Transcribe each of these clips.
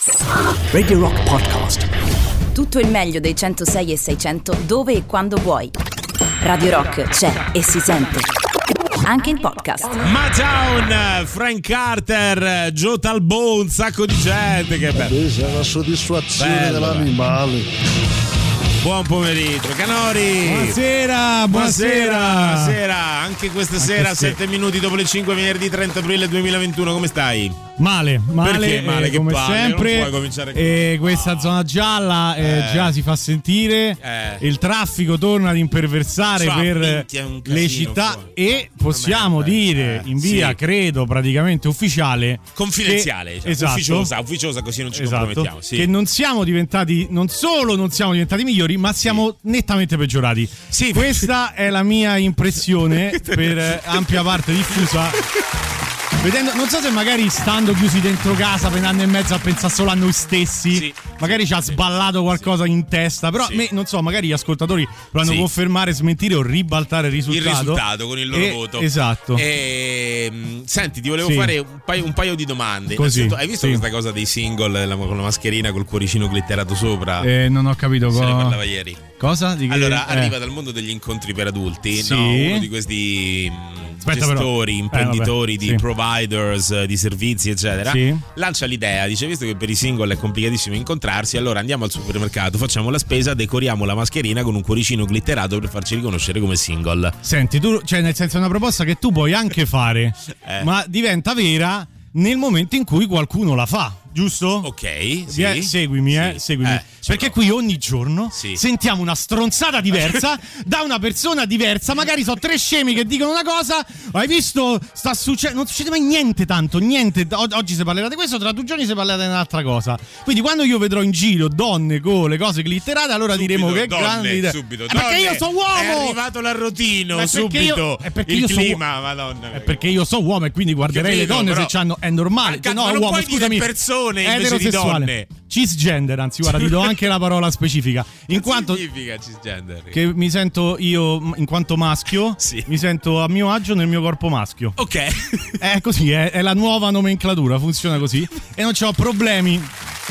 Radio Rock Podcast. Tutto il meglio dei 106 e 600 dove e quando vuoi. Radio Rock c'è e si sente anche in podcast. Madown, Frank Carter, Joe Talbot, un sacco di gente. Che bello. C'è la soddisfazione dell'animale. Buon pomeriggio, Canori. Buonasera. Anche questa sera, 7 minuti dopo le 5, venerdì 30 aprile 2021. Come stai? Male, perché male? Che come palle, sempre. non puoi cominciare questa zona gialla già si fa sentire. Il traffico torna ad imperversare per le città e possiamo dire in via credo praticamente ufficiale, confidenziale, ufficiosa, così non ci compromettiamo. Sì. Che non solo non siamo diventati migliori, ma siamo nettamente peggiorati. Sì, questa è la mia impressione per ampia parte diffusa. Vedendo, non so se magari stando chiusi dentro casa per un anno e mezzo a pensare solo a noi stessi, magari ci ha sballato qualcosa in testa, però a me, non so, magari gli ascoltatori dovranno confermare, smentire o ribaltare il risultato con il loro voto. Esatto. Senti, ti volevo fare un paio di domande. Così, hai visto questa cosa dei single con la mascherina col cuoricino glitterato sopra? Non ho capito Se ne parlava ieri. Cosa? Arriva dal mondo degli incontri per adulti, no? Uno di questi gestori, imprenditori di providers di servizi eccetera, lancia l'idea, dice: visto che per i single è complicatissimo incontrarsi, allora andiamo al supermercato, facciamo la spesa, decoriamo la mascherina con un cuoricino glitterato per farci riconoscere come single. Senti, tu, cioè nel senso è una proposta che tu puoi anche fare ma diventa vera nel momento in cui qualcuno la fa, giusto? Ok, seguimi. Perché qui ogni giorno sentiamo una stronzata diversa da una persona diversa. Magari sono 3 scemi che dicono una cosa. Hai visto? Sta succedendo. Non succede mai niente tanto. Niente. Oggi si parlerà di questo, tra 2 giorni si parlerà di un'altra cosa. Quindi quando io vedrò in giro donne con le cose glitterate, allora diremo che grande idea. Perché io sono uomo. È arrivato l'arrotino subito. Il clima, madonna. È perché io sono uomo e quindi guarderei le donne se c'hanno. È normale. Ma non uomo, puoi scusami. Dire persone invece di donne. Cisgender, anzi guarda, ti do anche la parola specifica. In quanto significa cisgender? Che mi sento io in quanto maschio, mi sento a mio agio nel mio corpo maschio. Ok. È così, è la nuova nomenclatura, funziona così e non c'ho problemi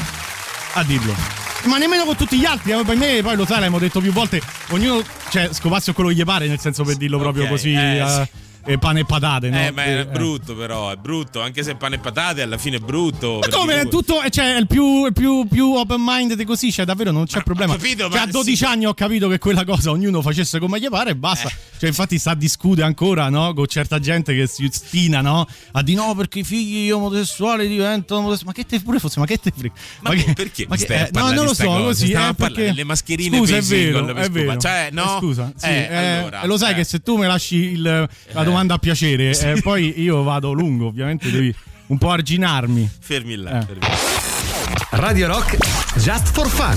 a dirlo. Ma nemmeno con tutti gli altri, per me poi lo sai, l'abbiamo detto più volte, ognuno, cioè, scopazio quello che gli pare, nel senso, per dirlo proprio così. Pane e patate, no? Ma è brutto, però è brutto, anche se pane e patate alla fine è brutto. Ma come? È tutto, cioè, è il più open minded così, cioè davvero non c'è problema. Capito, cioè, a 12 anni ho capito che quella cosa ognuno facesse come gli pare e basta. Cioè, infatti sta a discutere ancora, no? Con certa gente che si ostina, no? A di no, perché i figli omosessuali diventano omosessuali. Ma che te pure fosse? Ma che te frega? Ma perché? No, non lo so, così perché le mascherine. Scusa, è vero. Cioè, no? Scusa, sì, allora, lo sai che se tu me lasci la domanda a piacere, poi io vado lungo, ovviamente devi un po' arginarmi. Fermi là. Radio Rock Just for Fun.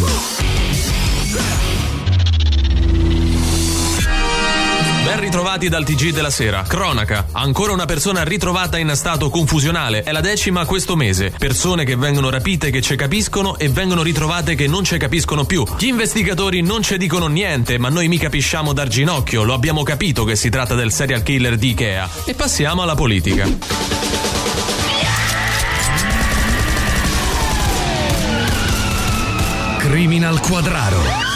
Ben ritrovati dal TG della sera. Cronaca. Ancora una persona ritrovata in stato confusionale. È la 10ª questo mese. Persone che vengono rapite che ce capiscono e vengono ritrovate che non ce capiscono più. Gli investigatori non ci dicono niente, ma noi mica pisciamo dar ginocchio. Lo abbiamo capito che si tratta del serial killer di Ikea. E passiamo alla politica. Criminal Quadraro.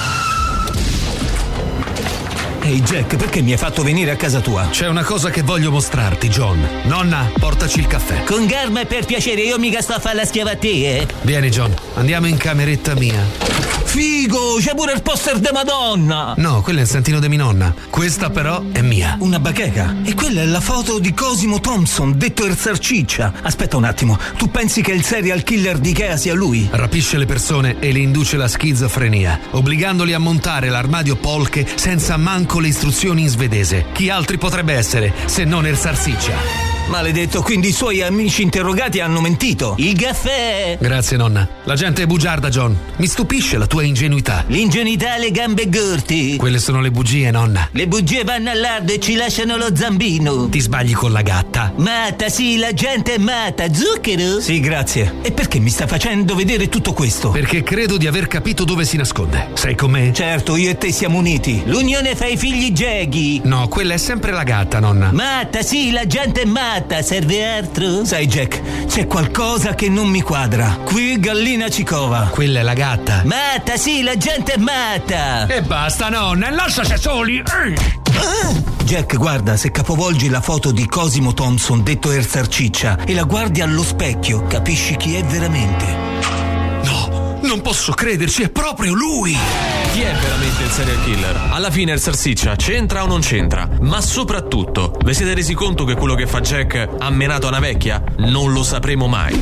Ehi Jack, perché mi hai fatto venire a casa tua? C'è una cosa che voglio mostrarti, John. Nonna, portaci il caffè. Con calma e per piacere, io mica sto a fare la schiava a te, Vieni John, andiamo in cameretta mia. Figo, c'è pure il poster de Madonna. No, quello è il santino di mia nonna. Questa però è mia. Una bacheca? E quella è la foto di Cosimo Thompson, detto il Sarciccia. Aspetta un attimo, tu pensi che il serial killer di Ikea sia lui? Rapisce le persone e le induce la schizofrenia, obbligandoli a montare l'armadio polche senza manco le istruzioni in svedese. Chi altri potrebbe essere se non il Sarciccia? Maledetto, quindi i suoi amici interrogati hanno mentito. Il caffè! Grazie nonna. La gente è bugiarda, John. Mi stupisce la tua ingenuità. L'ingenuità e le gambe corte. Quelle sono le bugie, nonna. Le bugie vanno al lardo e ci lasciano lo zambino. Ti sbagli con la gatta. Matta, sì, la gente è matta. Zucchero? Sì, grazie. E perché mi sta facendo vedere tutto questo? Perché credo di aver capito dove si nasconde. Sei con me? Certo, io e te siamo uniti. L'unione fa i figli Jaggy. No, quella è sempre la gatta, nonna. Matta, sì, la gente è matta. matta, serve altro? Sai Jack, c'è qualcosa che non mi quadra. Qui gallina ci cova. Quella è la gatta. Matta, sì, la gente è matta. E basta, nonna, lasciaci soli. Jack, guarda, se capovolgi la foto di Cosimo Thompson, detto El Sarciccia, e la guardi allo specchio, capisci chi è veramente. No, non posso crederci, è proprio lui. Chi è veramente il serial killer? Alla fine il Sarciccia c'entra o non c'entra? Ma soprattutto, vi siete resi conto che quello che fa Jack ha menato a una vecchia? Non lo sapremo mai.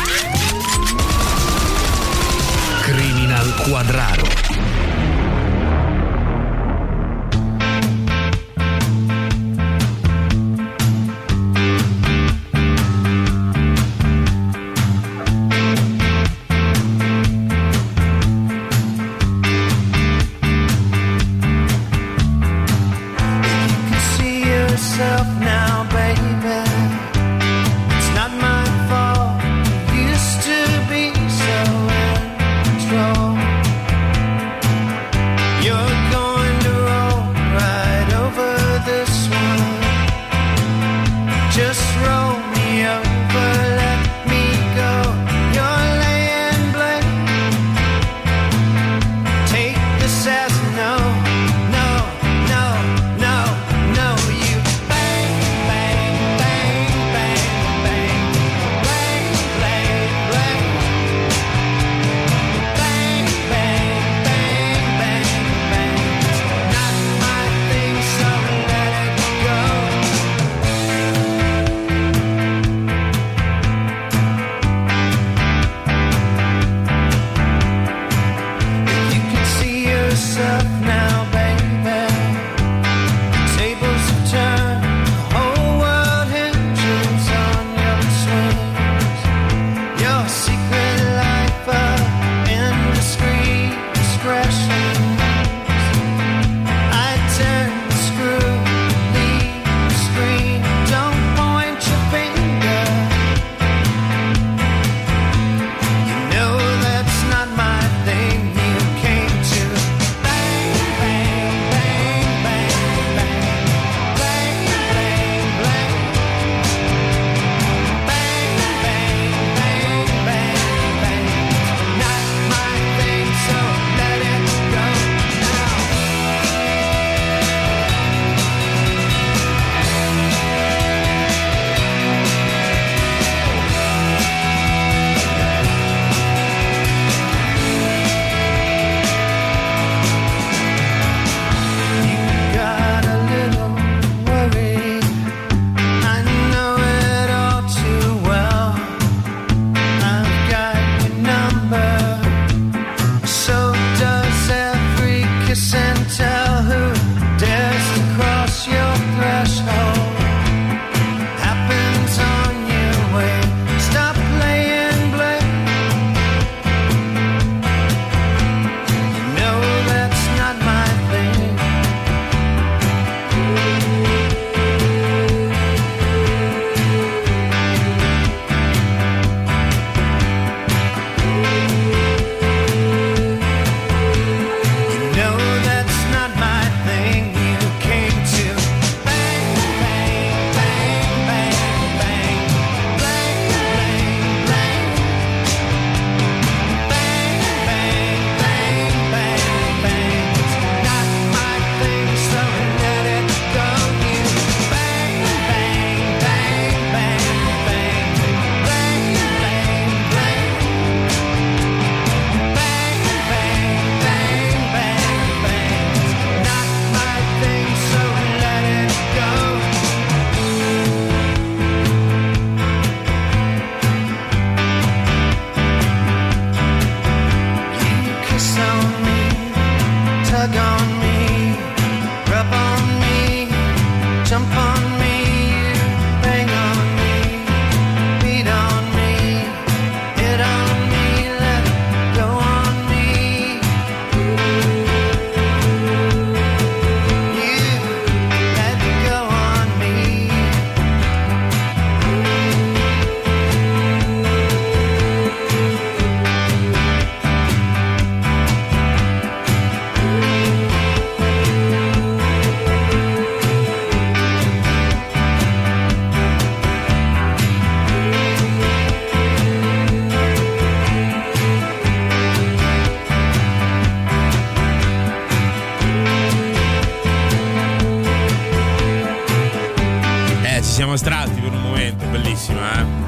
Criminal Quadraro.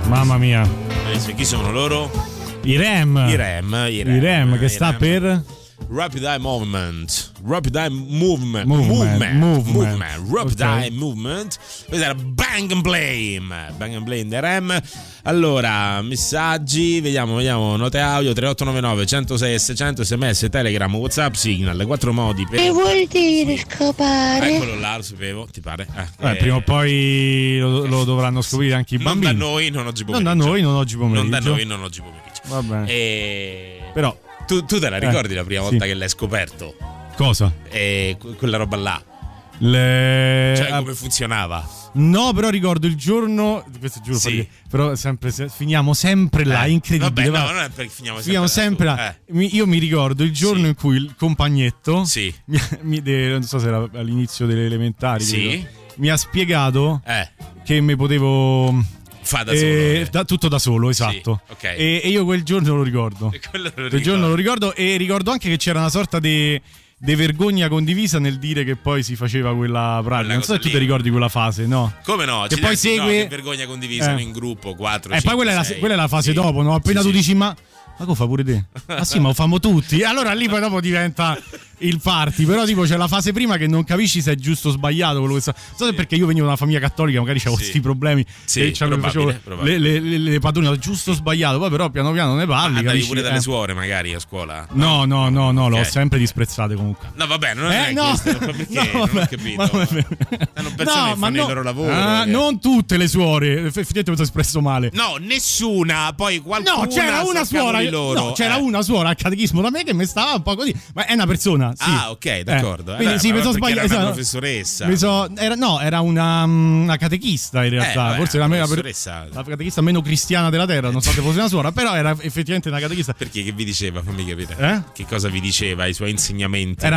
Mamma mia. Chi sono loro? I Rem che sta per Rapid Eye Movement. Rapid Eye Movement. Rapid Eye Movement. Questa era Bang and Blame dei Rem. Allora, messaggi, vediamo, note audio 3899 106 600, sms, telegram, whatsapp, signal, 4 modi per... Che vuol dire scopare? Eccolo là, lo sapevo, ti pare? Prima o poi lo dovranno scoprire anche i bambini. Non da noi, non oggi pomeriggio. Non da noi, non oggi pomeriggio. Va bene. Però tu te la ricordi la prima volta che l'hai scoperto? Cosa? Quella roba là. Cioè come funzionava? No, però ricordo il giorno, questo giuro, sì. però finiamo sempre là, incredibile. Vabbè, no, non è perché finiamo sempre là. Io mi ricordo il giorno in cui il compagnetto, non so se era all'inizio delle elementari, mi ha spiegato che mi potevo fa da solo, tutto da solo, esatto. Sì, okay. E io quel giorno lo ricordo. Quel giorno lo ricordo, e ricordo anche che c'era una sorta di vergogna condivisa nel dire che poi si faceva quella pratica. Non so se tu ti ricordi quella fase, no? Come no? Che poi segue che vergogna condivisa in gruppo 4 5, poi quella è la fase dopo, no? Appena tu dici ma come fa pure te? Ah sì, ma lo famo tutti. Allora lì poi dopo diventa il party. Però tipo c'è la fase prima che non capisci se è giusto o sbagliato quello che sta. Non so se perché io venivo da una famiglia cattolica, magari c'avevo questi problemi, e facevo le padrone giusto o sbagliato. Poi però piano piano ne parli. Andavi pure dalle suore magari a scuola? No, okay. L'ho sempre disprezzate comunque. No vabbè, non è questo. Perché? Non ho capito. Non pensano che fanno il loro lavoro. Non tutte le suore. Effettivamente mi sono espresso male. No, nessuna. Poi qualcuna. No, c'era una suora. No, c'era una suora al catechismo da me che mi stava un po' così. Ma è una persona. Sì. Ah, ok, d'accordo. Quindi sì, mi sono sbagliato. Era una professoressa. Era una catechista in realtà. Forse era la catechista meno cristiana della terra. Non so se fosse una suora, però era effettivamente una catechista. Perché che vi diceva? Fammi capire. Che cosa vi diceva? I suoi insegnamenti?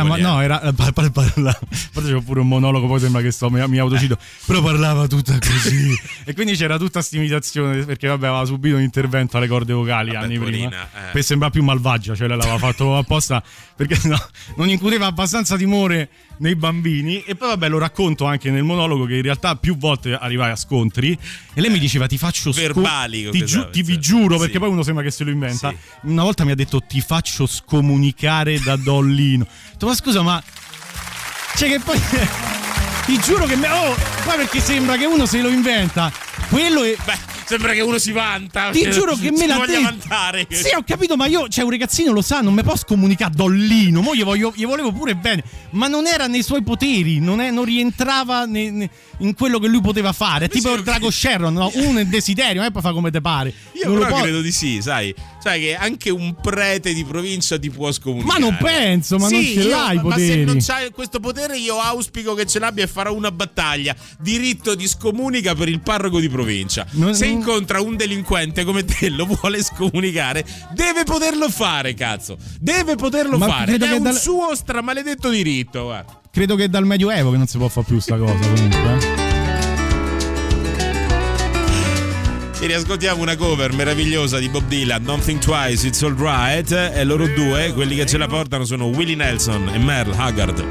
Facevo pure un monologo, poi sembra che mi autocito. Però parlava tutta così. E quindi c'era tutta sta imitazione, perché aveva subito un intervento alle corde vocali anni prima. Per sembrare più malvagia, cioè lei l'aveva fatto apposta perché non incuteva abbastanza timore nei bambini. E poi lo racconto anche nel monologo che in realtà più volte arrivai a scontri e lei mi diceva ti faccio verbali, vi giuro, perché poi uno sembra che se lo inventa. Una volta mi ha detto ti faccio scomunicare da Dollino. Ma scusa, ma cioè che poi ti giuro che poi perché sembra che uno se lo inventa. Quello è sembra che uno si vanta. Ti giuro che me l'ha detto. Vantare. Sì, ho capito, ma io, un ragazzino lo sa, non mi posso comunicare Dollino. Mo gli volevo pure bene, ma non era nei suoi poteri, non rientrava in quello che lui poteva fare. È tipo il Drago Sharon, no? Uno è desiderio, e poi fa come te pare. Io però credo di sì, sai che anche un prete di provincia ti può scomunicare. Ma non penso, non ce l'hai i poteri. Ma se non c'hai questo potere, io auspico che ce l'abbia e farò una battaglia. Diritto di scomunica per il parroco di provincia. Se incontra un delinquente come te, lo vuole scomunicare, deve poterlo fare, cazzo. Deve poterlo fare. È un suo stramaledetto diritto, guarda. Credo che è dal Medioevo che non si può fare più sta cosa, comunque. E riascoltiamo una cover meravigliosa di Bob Dylan, Don't Think Twice, It's Alright. E loro due, quelli che ce la portano, sono Willie Nelson e Merle Haggard.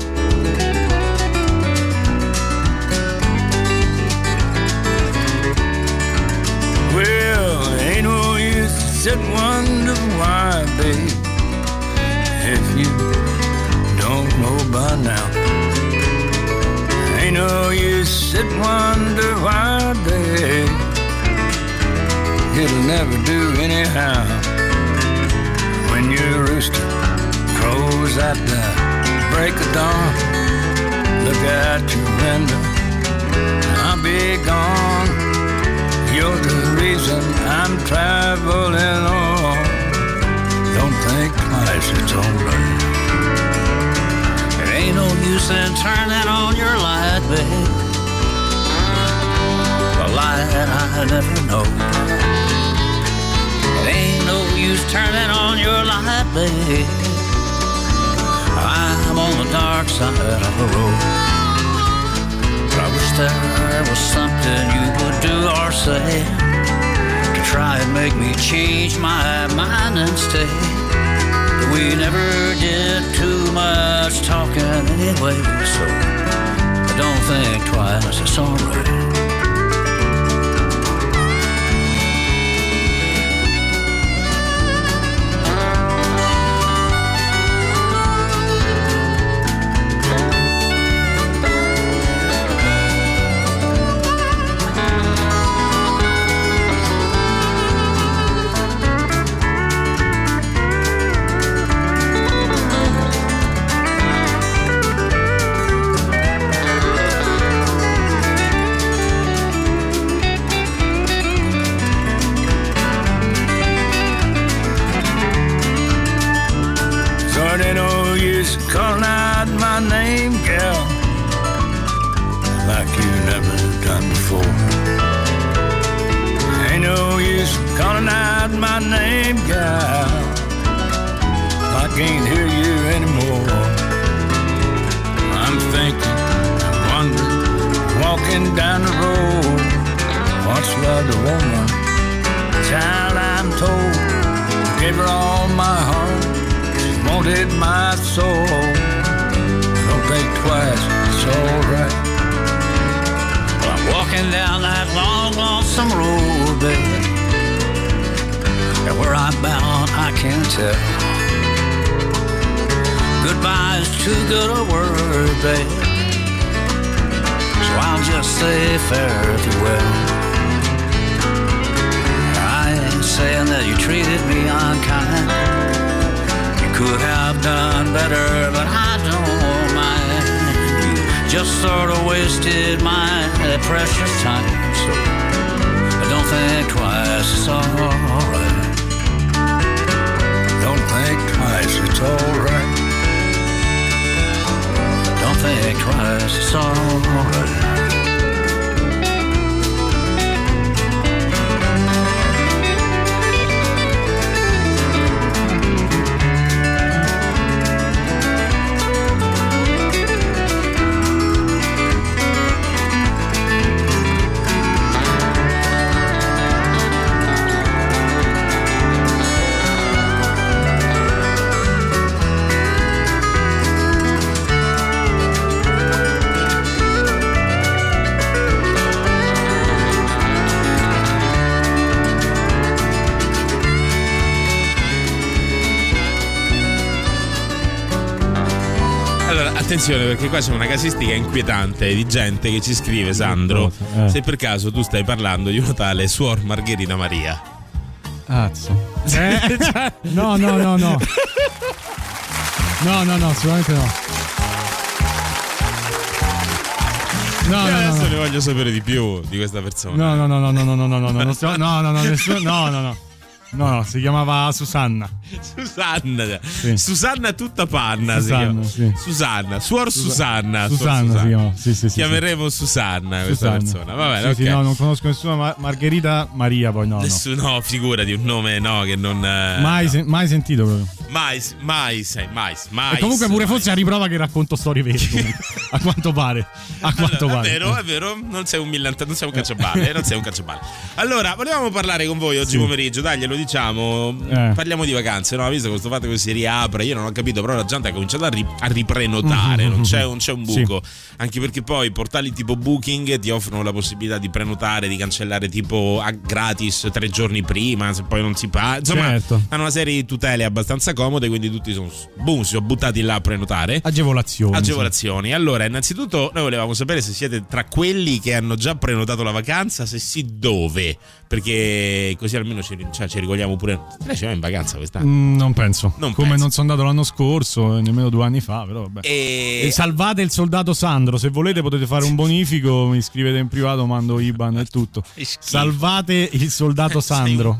Sit wonder why, babe, if you don't know by now. Ain't no use sit wonder why, babe, it'll never do anyhow. When your rooster crows at the break of dawn, look out your window, I'll be gone. You're the reason I'm traveling on. Don't think twice, it's alright. There ain't no use in turning on your light, babe. The light I never know. There ain't no use turning on your light, babe. I'm on the dark side of the road. I wish there was something you would do or say to try and make me change my mind and stay. But we never did too much talking anyway, so don't think twice, it's alright. use calling out my name, gal, like you never done before. Ain't no use calling out my name, gal, I can't hear you anymore. I'm thinking, wondering, walking down the road, once loved a woman, child I'm told, gave her all my heart, she wanted my soul. Don't think twice, it's alright. Well, I'm walking down that long, lonesome road, baby, and where I'm bound I can't tell. Goodbye is too good a word, babe, so I'll just say fare thee well. I ain't saying that you treated me unkind, you could have done better, but I don't mind. You just sort of wasted my precious time, so don't think twice, it's alright. Don't think twice, it's alright. Don't think twice, it's alright. Attenzione, perché qua c'è una casistica inquietante di gente che ci scrive, Sandro, se per caso tu stai parlando di una tale Suor Margherita Maria. Cazzo. No. No, sicuramente no. No, adesso ne voglio sapere di più di questa persona. No, si chiamava Susanna. Sì. Susanna tutta panna. Sì. Susanna, Suor Susanna. Susanna si chiama. Sì. Chiameremo Susanna questa persona. Va bene, sì, okay. No, non conosco nessuna Margherita Maria, poi no. No, figurati, un nome che non mai sentito proprio. Mai. E comunque pure forse a riprova che racconto storie vere, a quanto pare. È vero, non sei un cacciaballe, Allora, volevamo parlare con voi oggi pomeriggio, dai, glielo diciamo. Parliamo di vacanze, no? Visto questo fatto che si riapre, io non ho capito, però la gente ha cominciato a riprenotare, non c'è un buco. Anche perché poi i portali tipo Booking ti offrono la possibilità di prenotare, di cancellare tipo gratis 3 giorni prima, se poi non si paga. Insomma, hanno una serie di tutele abbastanza comode, quindi tutti si sono buttati là a prenotare. Agevolazioni. Allora, innanzitutto noi volevamo sapere se siete tra quelli che hanno già prenotato la vacanza, se sì, dove? Perché così almeno ci ricordiamo pure. Lei ci va in vacanza quest'anno? Non penso. Non sono andato l'anno scorso, nemmeno 2 anni fa, però vabbè. E salvate il soldato Sandro, se volete potete fare un bonifico, mi scrivete in privato, mando IBAN e tutto. Salvate il soldato Sandro.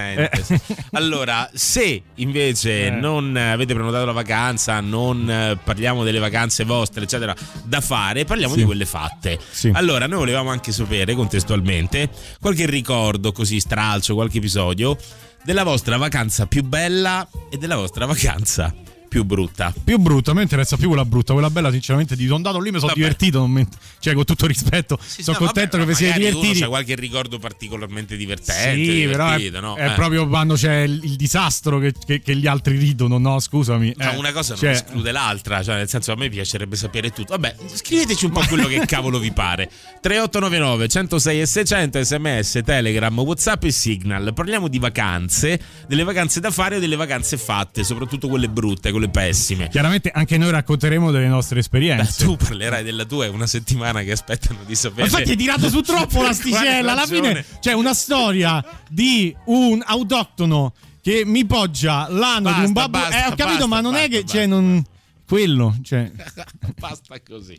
Allora, se invece non avete prenotato la vacanza, non parliamo delle vacanze vostre, eccetera, da fare, parliamo di quelle fatte. Allora, noi volevamo anche sapere contestualmente qualche ricordo così stralcio, qualche episodio della vostra vacanza più bella e della vostra vacanza più brutta. A me interessa più quella brutta. Quella bella, sinceramente, sono andato lì, mi sono divertito, cioè con tutto rispetto, sono contento che vi siete divertiti. C'è qualche ricordo particolarmente divertente, però è proprio quando c'è il disastro che gli altri ridono, no, scusami. Una cosa non esclude l'altra, cioè nel senso, a me piacerebbe sapere tutto. Vabbè, scriveteci un po' quello che cavolo vi pare. 3899 106 e 600, SMS, Telegram, WhatsApp e Signal. Parliamo di vacanze, delle vacanze da fare e delle vacanze fatte, soprattutto quelle brutte, quelle pessime. Chiaramente anche noi racconteremo delle nostre esperienze. Tu parlerai della tua, è una settimana che aspettano di sapere. Infatti hai tirato su troppo l'asticella. Alla fine c'è una storia di un autoctono che mi poggia l'ano di un babbo. Ho capito, ma non è che c'è non quello, cioè basta così.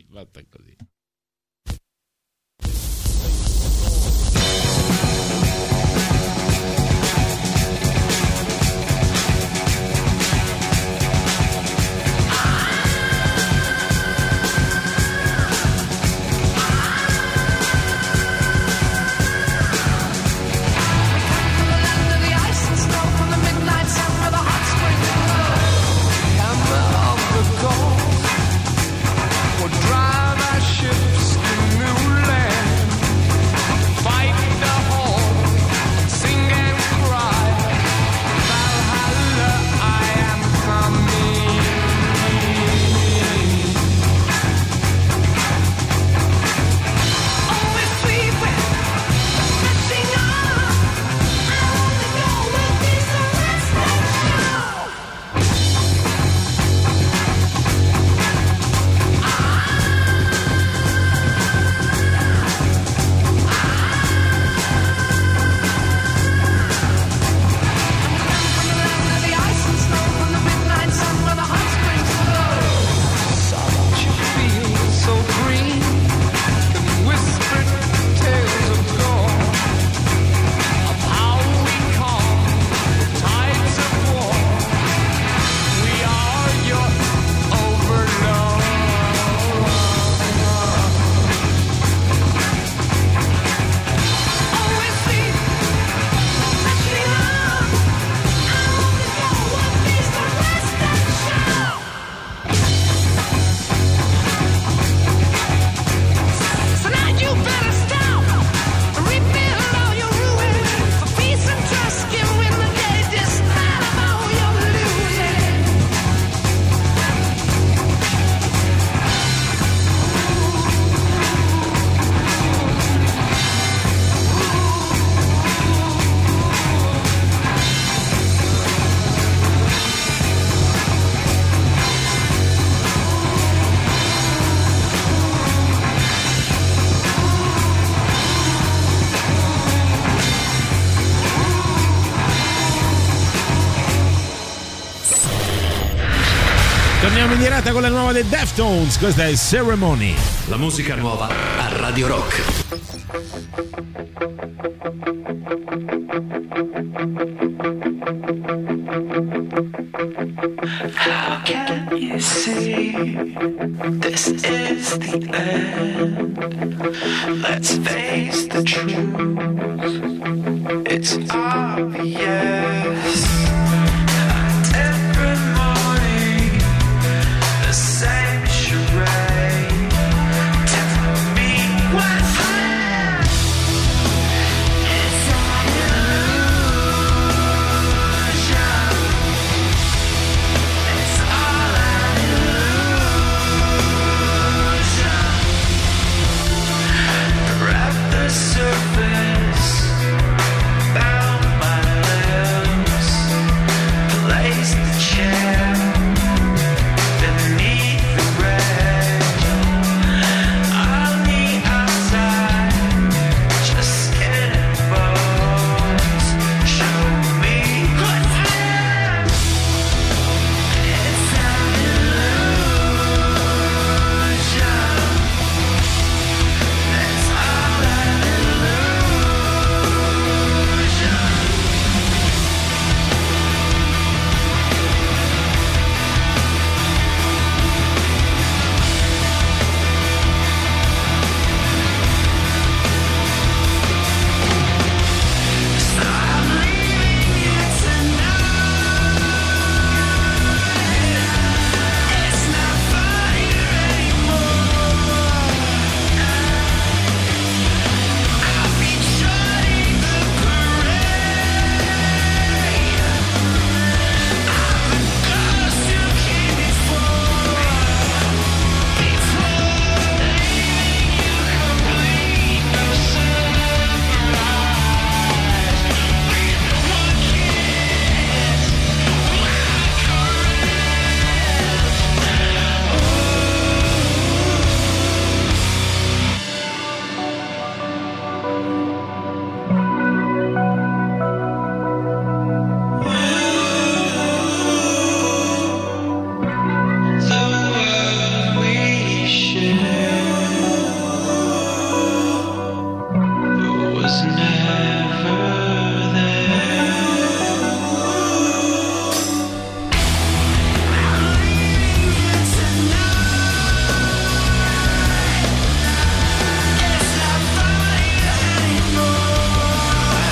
Torniamo in diretta con la nuova dei Deftones, questa è Ceremony. La musica nuova a Radio Rock. How can you see this is the end? Let's face the truth, it's obvious. Every morning the same charade. Tell me what's there. It's all illusion. It's all an illusion. Wrap the surface, bound my lips, place the chair beneath the red. On the outside, just skin and bones. Show me what's there. It's an illusion. It's all an illusion. So I'm leaving you tonight. It's not funny anymore. I'll be joining the parade. I'm the ghost you came before leaving you complete, no surprise. With one kiss, one the world we share was never there. I'm leaving you tonight. It's not funny anymore.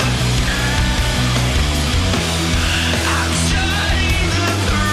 I'm joining the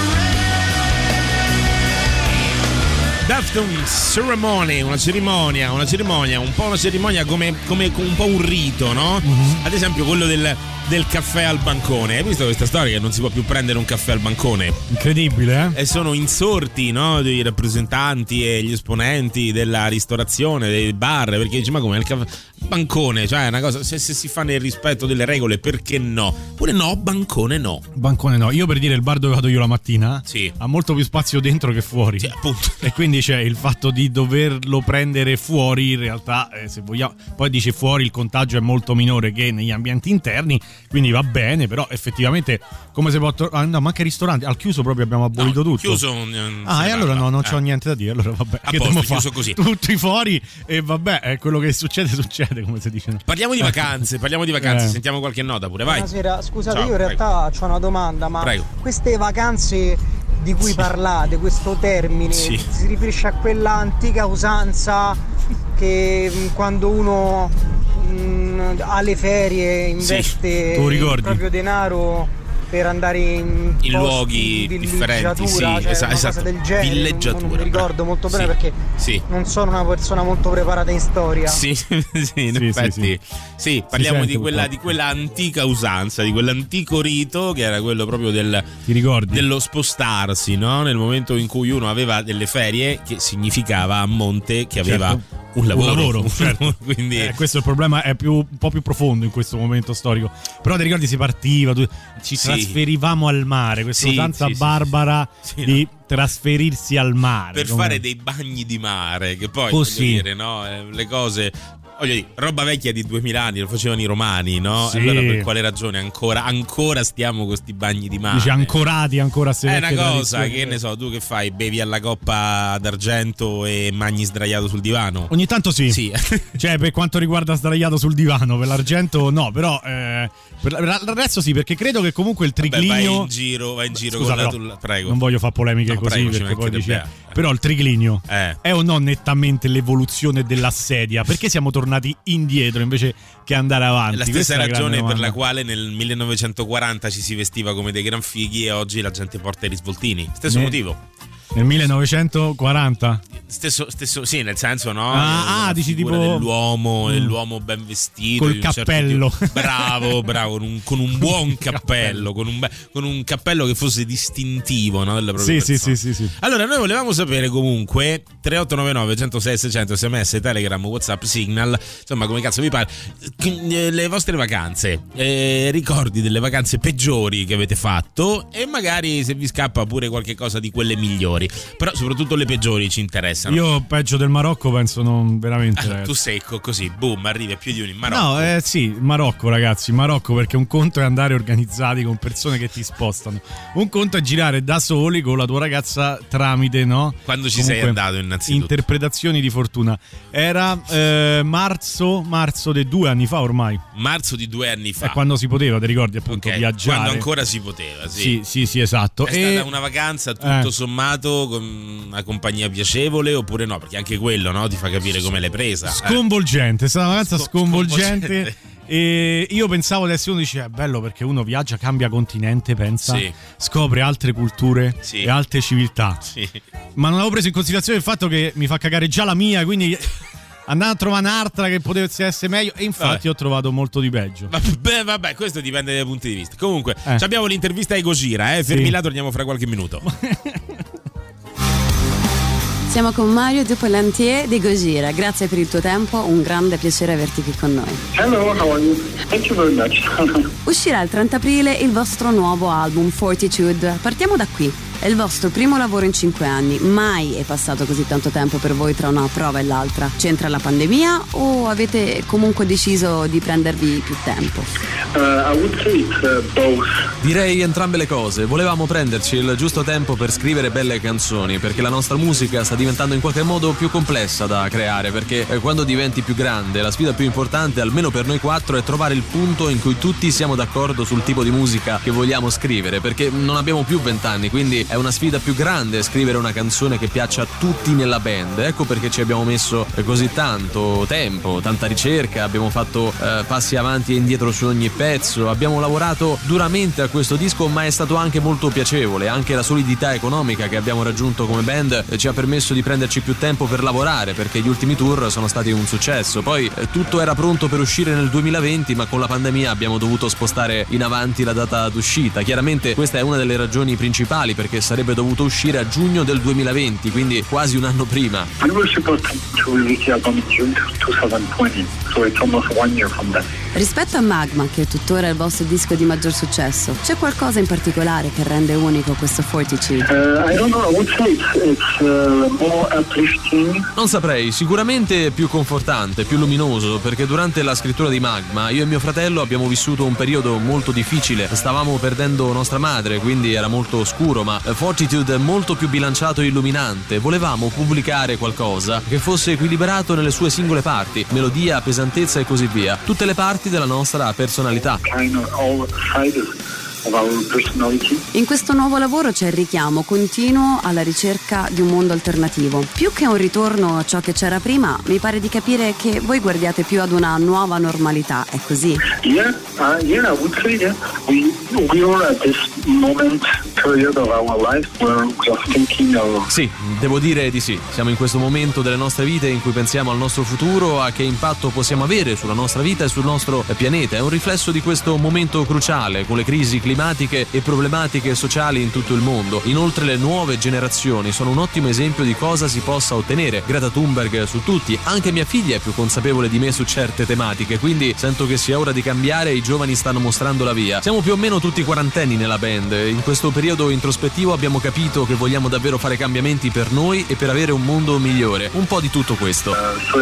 parade. Deftones, Ceremony, una cerimonia, un po' una cerimonia come un po' un rito, no? Ad esempio quello del caffè al bancone. Hai visto questa storia che non si può più prendere un caffè al bancone? Incredibile, eh? E sono insorti, no? Dei rappresentanti e gli esponenti della ristorazione, dei bar, perché dici ma come il caffè bancone, cioè è una cosa, se si fa nel rispetto delle regole, perché no? Pure no, bancone no. Bancone no. Io per dire il bar dove vado io la mattina sì, ha molto più spazio dentro che fuori. Sì, appunto. E quindi c'è il fatto di doverlo prendere fuori, in realtà se vogliamo, poi dice fuori il contagio è molto minore che negli ambienti interni, quindi va bene, però effettivamente come si può no, ma anche ai ristoranti al chiuso proprio abbiamo abolito tutto. Chiuso e allora no, non c'ho niente da dire, allora vabbè, a posto, chiuso così. Tutti fuori e vabbè, è quello che succede, come si dice. Parliamo di vacanze, sentiamo qualche nota pure, vai. Buonasera, scusate, ciao, io in realtà ho una domanda, ma queste vacanze di cui parlate, questo termine, si riferisce a quella antica usanza che quando uno ha le ferie investe il proprio denaro per andare in luoghi differenti, cioè esatto, del genere. Villeggiatura, non mi ricordo molto bene perché non sono una persona molto preparata in storia. In effetti parliamo di quella antica usanza, di quell'antico rito che era quello proprio dello spostarsi, no? Nel momento in cui uno aveva delle ferie, che significava a monte che aveva un lavoro certo. Quindi questo è il problema, è un po' più profondo in questo momento storico. Però ti ricordi, si partiva, ci trasferivamo al mare, questa usanza barbara di trasferirsi al mare per fare dei bagni di mare, che poi voglio dire, no? Le cose voglio dire, roba vecchia di 2000 anni, lo facevano i romani, no? Sì. Allora per quale ragione ancora stiamo con sti bagni di mare? Dice ancorati ancora a è una cosa che ne so, tu che fai? Bevi alla coppa d'argento e mangi sdraiato sul divano? Ogni tanto sì. Cioè, per quanto riguarda sdraiato sul divano, per l'argento no, però per il resto sì, perché credo che comunque il triclinio vai in giro scusa, con la prego. Non voglio fare polemiche così, prego, perché poi dice però il triclinio è o no nettamente l'evoluzione della sedia? Perché siamo tornati indietro invece che andare avanti? È la stessa ragione per la quale nel 1940 ci si vestiva come dei gran fighi e oggi la gente porta i risvoltini. Stesso motivo. Nel 1940? Stesso, sì, nel senso, no? Dici tipo l'uomo ben vestito col cappello. Bravo, con un buon cappello, con un cappello che fosse distintivo, no, della propria persona. Sì. Allora, noi volevamo sapere comunque 3899 106 600 SMS, Telegram, WhatsApp, Signal, insomma, come cazzo vi pare, le vostre vacanze, ricordi delle vacanze peggiori che avete fatto e magari se vi scappa pure qualche cosa di quelle migliori. Però soprattutto le peggiori ci interessano. Io peggio del Marocco penso non veramente. Tu secco così, boom, arrivi a più di uno in Marocco. No, sì, Marocco ragazzi, Marocco, perché un conto è andare organizzati con persone che ti spostano, un conto è girare da soli con la tua ragazza tramite, no? Quando ci sei andato innanzitutto? Interpretazioni di fortuna. Era marzo di 2 anni fa ormai. Marzo di 2 anni fa. È quando si poteva, ti ricordi appunto, viaggiare. Quando ancora si poteva, sì. Sì, esatto. È stata una vacanza tutto sommato con una compagnia piacevole oppure no? Perché anche quello, no, ti fa capire come l'hai presa. Sconvolgente, è stata una vacanza sconvolgente. E io pensavo adesso, uno dice è bello perché uno viaggia, cambia continente, pensa, scopre altre culture e altre civiltà, ma non avevo preso in considerazione il fatto che mi fa cagare già la mia, quindi andando a trovare un'altra che potesse essere meglio, e infatti ho trovato molto di peggio. Vabbè, questo dipende dai punti di vista. Comunque abbiamo l'intervista ai Gojira, fermi là, torniamo fra qualche minuto. Siamo con Mario Duplantier di Gojira. Grazie per il tuo tempo, un grande piacere averti qui con noi. Hello, how are you? Thank you very much. Uscirà il 30 aprile il vostro nuovo album Fortitude. Partiamo da qui. È il vostro primo lavoro in 5 anni. Mai è passato così tanto tempo per voi tra una prova e l'altra. C'entra la pandemia o avete comunque deciso di prendervi più tempo? I would say it's both. Direi entrambe le cose. Volevamo prenderci il giusto tempo per scrivere belle canzoni, perché la nostra musica sta diventando in qualche modo più complessa da creare, perché quando diventi più grande la sfida più importante, almeno per noi 4, è trovare il punto in cui tutti siamo d'accordo sul tipo di musica che vogliamo scrivere, perché non abbiamo più 20 anni, quindi è una sfida più grande scrivere una canzone che piaccia a tutti nella band. Ecco perché ci abbiamo messo così tanto tempo, tanta ricerca, abbiamo fatto passi avanti e indietro su ogni pezzo, abbiamo lavorato duramente a questo disco, ma è stato anche molto piacevole. Anche la solidità economica che abbiamo raggiunto come band ci ha permesso di prenderci più tempo per lavorare, perché gli ultimi tour sono stati un successo. Poi tutto era pronto per uscire nel 2020, ma con la pandemia abbiamo dovuto spostare in avanti la data d'uscita. Chiaramente questa è una delle ragioni principali, perché sarebbe dovuto uscire a giugno del 2020, quindi quasi un anno prima. We were supposed to release the album in June 2020, so it's almost 1 year from that. Rispetto a Magma, che è tuttora il vostro disco di maggior successo, c'è qualcosa in particolare che rende unico questo Fortitude? I don't know, I would say it's more uplifting. Non saprei, sicuramente più confortante, più luminoso, perché durante la scrittura di Magma io e mio fratello abbiamo vissuto un periodo molto difficile, stavamo perdendo nostra madre, quindi era molto oscuro, ma Fortitude è molto più bilanciato e illuminante. Volevamo pubblicare qualcosa che fosse equilibrato nelle sue singole parti, melodia, pesantezza e così via, tutte le parti della nostra personalità. In questo nuovo lavoro c'è il richiamo continuo alla ricerca di un mondo alternativo. Più che un ritorno a ciò che c'era prima, mi pare di capire che voi guardiate più ad una nuova normalità, è così? Yeah, I would say that. We are at this period of our life where we are thinking of... Sì, devo dire di sì. Siamo in questo momento delle nostre vite in cui pensiamo al nostro futuro, a che impatto possiamo avere sulla nostra vita e sul nostro pianeta. È un riflesso di questo momento cruciale, con le crisi climatiche climatiche e problematiche sociali in tutto il mondo. Inoltre le nuove generazioni sono un ottimo esempio di cosa si possa ottenere. Greta Thunberg su tutti, anche mia figlia è più consapevole di me su certe tematiche, quindi sento che sia ora di cambiare e i giovani stanno mostrando la via. Siamo più o meno tutti quarantenni nella band. In questo periodo introspettivo abbiamo capito che vogliamo davvero fare cambiamenti per noi e per avere un mondo migliore. Un po' di tutto questo.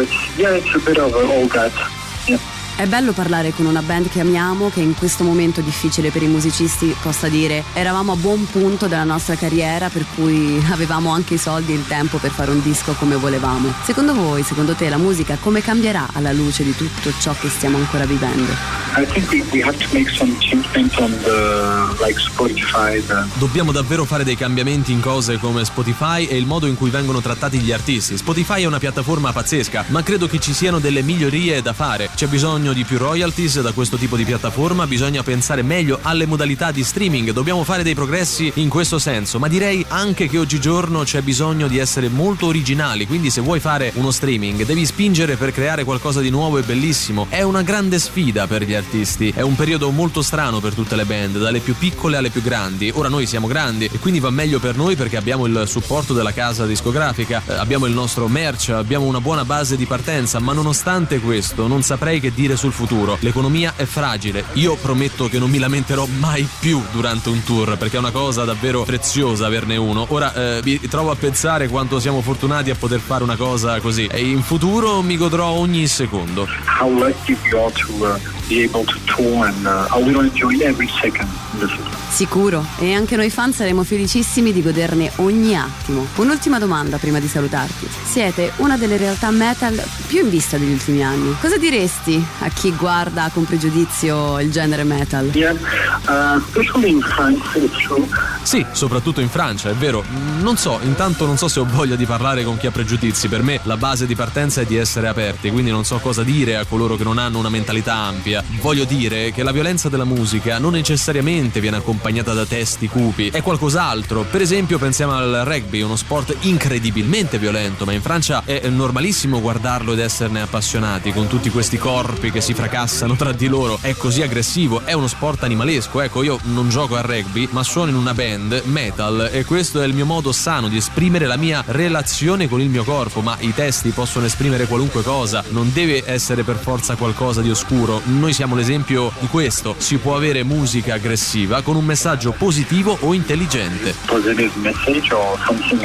È bello parlare con una band che amiamo, che in questo momento difficile per i musicisti possa dire eravamo a buon punto della nostra carriera, per cui avevamo anche i soldi e il tempo per fare un disco come volevamo. Secondo voi, secondo te, la musica come cambierà alla luce di tutto ciò che stiamo ancora vivendo? I think we have to make some changes on like Spotify. Dobbiamo davvero fare dei cambiamenti in cose come Spotify e il modo in cui vengono trattati gli artisti. Spotify è una piattaforma pazzesca, ma credo che ci siano delle migliorie da fare. C'è bisogno di più royalties da questo tipo di piattaforma, bisogna pensare meglio alle modalità di streaming, dobbiamo fare dei progressi in questo senso, ma direi anche che oggigiorno c'è bisogno di essere molto originali, quindi se vuoi fare uno streaming devi spingere per creare qualcosa di nuovo e bellissimo. È una grande sfida per gli artisti, è un periodo molto strano per tutte le band, dalle più piccole alle più grandi. Ora noi siamo grandi e quindi va meglio per noi perché abbiamo il supporto della casa discografica, abbiamo il nostro merch, abbiamo una buona base di partenza, ma nonostante questo non saprei che dire sul futuro. L'economia è fragile, io prometto che non mi lamenterò mai più durante un tour perché è una cosa davvero preziosa averne uno. Ora mi trovo a pensare quanto siamo fortunati a poter fare una cosa così e in futuro mi godrò ogni secondo. How lucky we are to be able to tour and I will enjoy every second in the future. Sicuro, e anche noi fan saremo felicissimi di goderne ogni attimo. Un'ultima domanda prima di salutarti. Siete una delle realtà metal più in vista degli ultimi anni. Cosa diresti a chi guarda con pregiudizio il genere metal? Yeah, especially in France, it's true. Sì, soprattutto in Francia, è vero. Non so se ho voglia di parlare con chi ha pregiudizi. Per me la base di partenza è di essere aperti, quindi non so cosa dire a coloro che non hanno una mentalità ampia. Voglio dire che la violenza della musica non necessariamente viene accompagnata da testi cupi, è qualcos'altro. Per esempio pensiamo al rugby, uno sport incredibilmente violento, ma in Francia è normalissimo guardarlo ed esserne appassionati, con tutti questi corpi che si fracassano tra di loro. È così aggressivo, è uno sport animalesco. Ecco, io non gioco a rugby, ma suono in una band metal e questo è il mio modo sano di esprimere la mia relazione con il mio corpo, ma i testi possono esprimere qualunque cosa, non deve essere per forza qualcosa di oscuro. Noi siamo l'esempio di questo. Si può avere musica aggressiva con un messaggio positivo o intelligente. Positive message or something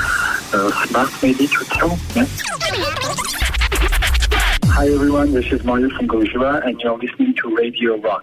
smart maybe to tell. Yeah? Hi everyone, this is Mario from Gojira and you're listening to Radio Rock.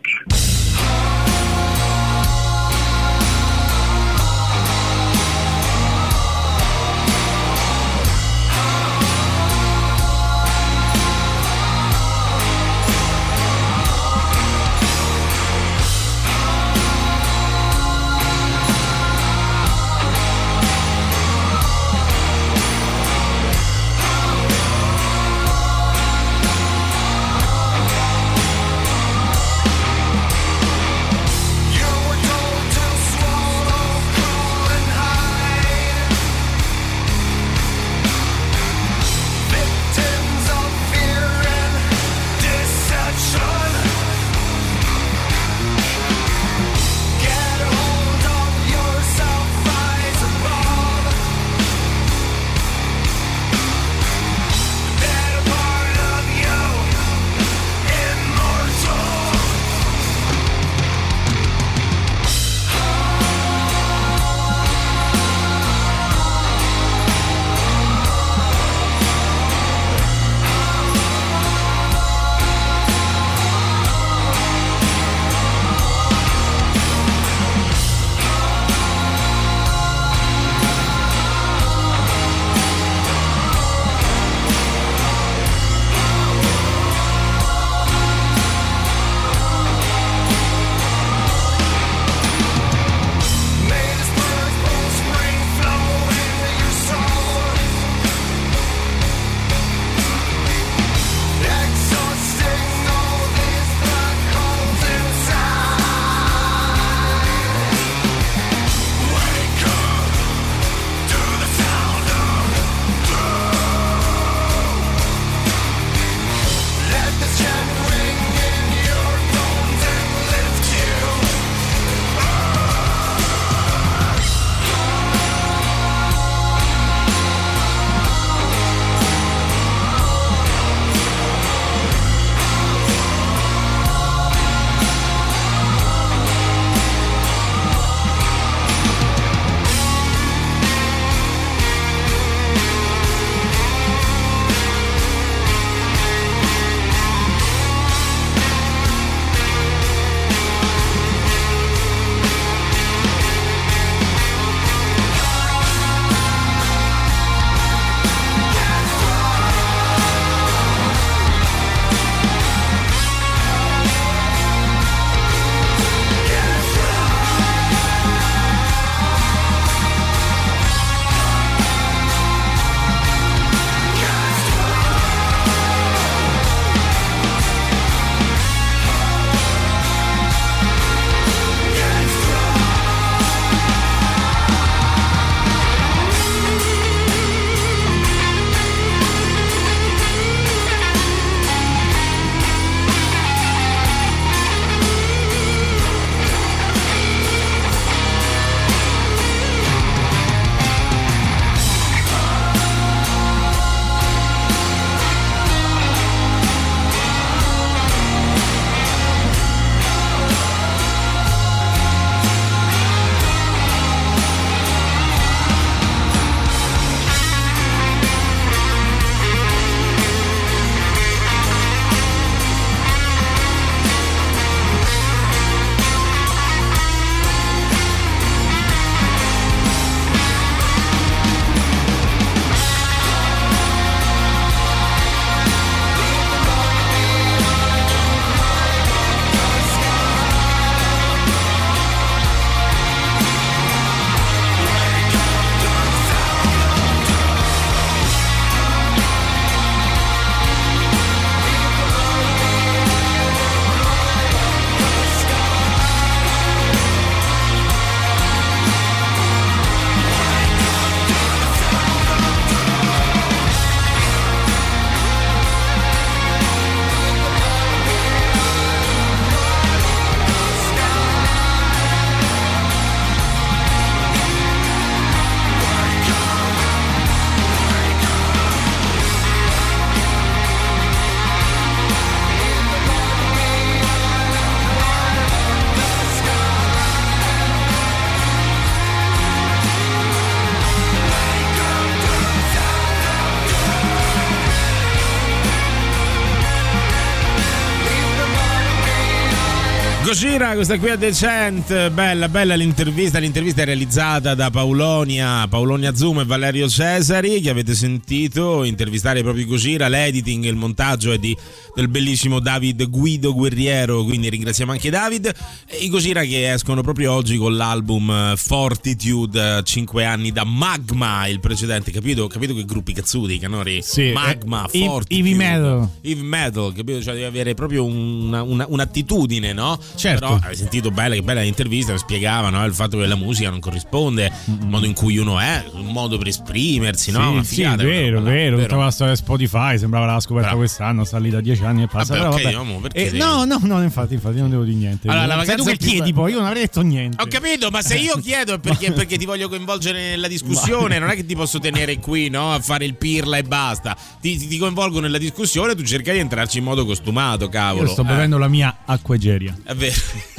Gojira, questa qui è Decent, bella l'intervista è realizzata da Paulonia Zoom e Valerio Cesari, che avete sentito intervistare proprio Gojira. L'editing e il montaggio è del bellissimo David Guido Guerriero, quindi ringraziamo anche David. E i Gojira che escono proprio oggi con l'album Fortitude, 5 anni da Magma, il precedente, capito che gruppi cazzuti, Canori? Sì, Magma, Fortitude, Heavy Metal, capito? Cioè devi avere proprio un'attitudine, no? Certo. Però hai sentito che bella intervista, spiegavano il fatto che la musica non corrisponde al modo in cui uno è, un modo per esprimersi, no? Sì, vero. Tutta la storia Spotify sembrava l'ha scoperta quest'anno, sta lì da 10 anni e passa. No, infatti non devo dire niente. Allora, se tu che chiedi poi io non avrei detto niente. Ho capito, ma se io chiedo è perché ti voglio coinvolgere nella discussione, non è che ti posso tenere qui, no? A fare il pirla e basta. Ti coinvolgo nella discussione, tu cercai di entrarci in modo costumato, cavolo. Io sto bevendo la mia acquageria. È vero.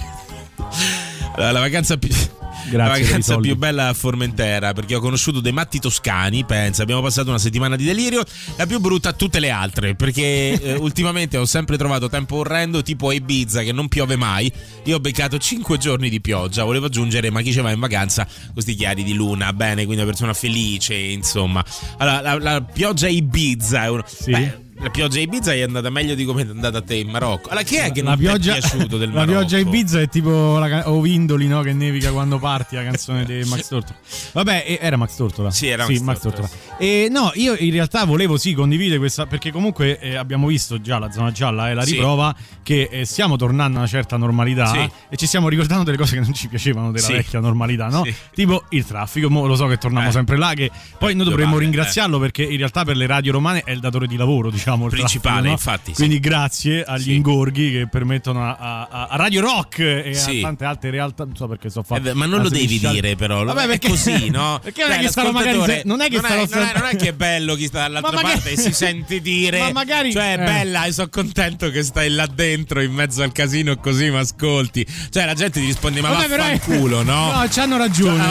Allora, la vacanza più bella a Formentera, perché ho conosciuto dei matti toscani, pensa, abbiamo passato una settimana di delirio. La più brutta a tutte le altre, perché ultimamente ho sempre trovato tempo orrendo, tipo a Ibiza che non piove mai. Io ho beccato 5 giorni di pioggia, volevo aggiungere, ma chi ci va in vacanza questi chiari di luna, bene, quindi una persona felice, insomma. Allora, la pioggia a Ibiza la pioggia a Ibiza è andata meglio di come è andata a te in Marocco. Allora, che è che non ti è piaciuto del Marocco? La pioggia a Ibiza è tipo Ovindoli, no? Che nevica quando parti, la canzone di Max Tortora. Vabbè, era Max Tortora. Sì, era Max Tortora. No, io in realtà volevo condividere questa, perché comunque abbiamo visto già la zona gialla è la riprova che stiamo tornando a una certa normalità e ci stiamo ricordando delle cose che non ci piacevano della vecchia normalità, no? Tipo il traffico. Mo lo so che torniamo sempre là, che poi noi dovremmo ringraziarlo perché in realtà per le radio romane è il datore di lavoro, diciamo, il principale, traffico, no? Infatti. Quindi grazie agli ingorghi che permettono a Radio Rock e a tante altre realtà, non so perché sto facendo. Ma non lo devi dire, però. Vabbè, perché è così, no? Perché non è che stanno magari non è che è bello chi sta dall'altra parte e si sente dire, ma magari cioè è bella, e sono contento che stai là dentro in mezzo al casino così mi ascolti. Cioè la gente ti risponde ma vaffanculo, no? No, c'hanno ragione,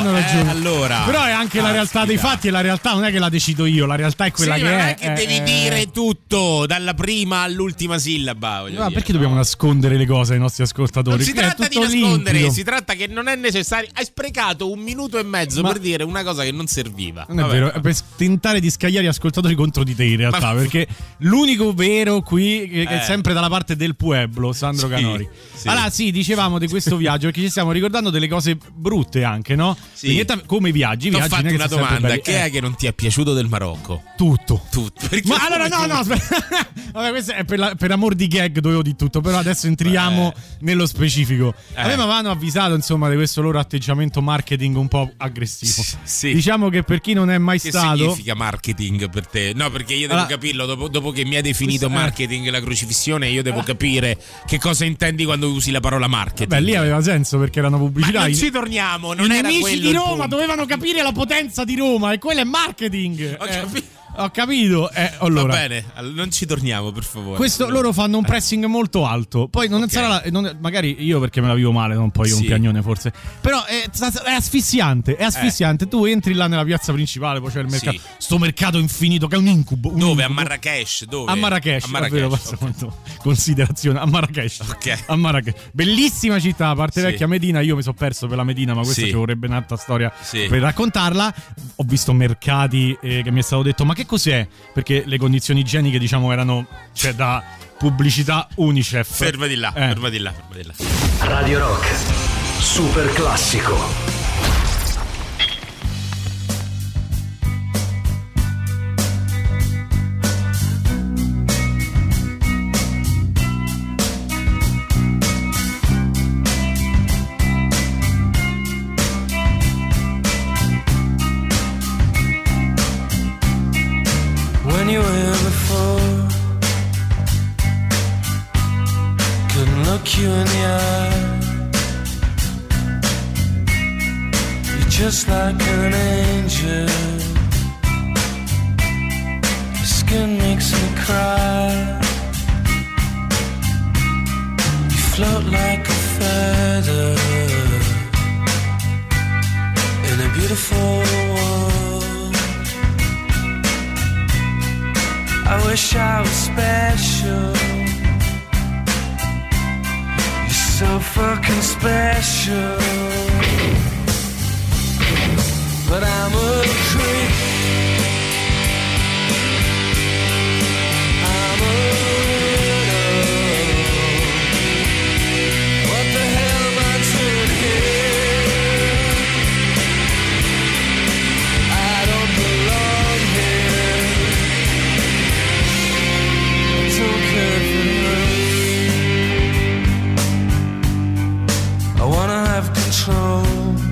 allora. Però è anche la realtà dei fatti, e la realtà non è che la decido io, la realtà è quella che non è. Che devi dire tutto dalla prima all'ultima sillaba. Perché dobbiamo nascondere le cose ai nostri ascoltatori? Non si tratta di nascondere, si tratta che non è necessario. Hai sprecato 1 minuto e mezzo per dire una cosa che non serviva. Non è vero, è per tentare di scagliare gli ascoltatori contro di te in realtà, perché l'unico vero qui è sempre dalla parte del pueblo, Sandro Canori. Allora dicevamo di questo viaggio perché ci stiamo ricordando delle cose brutte anche, no? Come viaggi. Ti ho fatto una domanda, che è che non ti è piaciuto del Marocco? Tutto. Ma allora no, aspetta. Vabbè, questo è per amor di gag, dovevo di tutto, però adesso entriamo nello specifico. A me mi avevano avvisato, insomma, di questo loro atteggiamento marketing un po' aggressivo. Diciamo che per chi non è mai stato. Che significa marketing per te? No, perché io devo capirlo dopo che mi hai definito marketing la crocifissione, io devo capire che cosa intendi quando usi la parola marketing. Beh, lì aveva senso perché era una pubblicità. Ma non ci torniamo, non I era nemici quello di Roma il punto. dovevano capire la potenza di Roma e quello è marketing. Ho capito. Va Allora, bene, non ci torniamo, per favore. Questo loro fanno un pressing molto alto. Poi non sarà magari io perché me la vivo male, non poi un piagnone forse. Però è asfissiante, Tu entri là nella piazza principale, poi c'è il mercato. Sto mercato infinito che è un incubo. Dove? A Marrakesh? Dove? A Marrakesh. Considerazione. A Marrakesh. Bellissima città, a parte vecchia Medina. Io mi sono perso per la Medina, ma questa ci vorrebbe un'altra storia per raccontarla. Ho visto mercati che mi è stato detto ma che cos'è? Perché le condizioni igieniche diciamo erano da pubblicità Unicef. Ferma di là. Radio Rock Super Classico. You were before, couldn't look you in the eye. You're just like an angel. Your skin makes me cry. You float like a feather in a beautiful world. I wish I was special. You're so fucking special. But I'm a creep. I'm a widow. What the hell am I doing here? I don't belong here. I don't care for her. I wanna have control.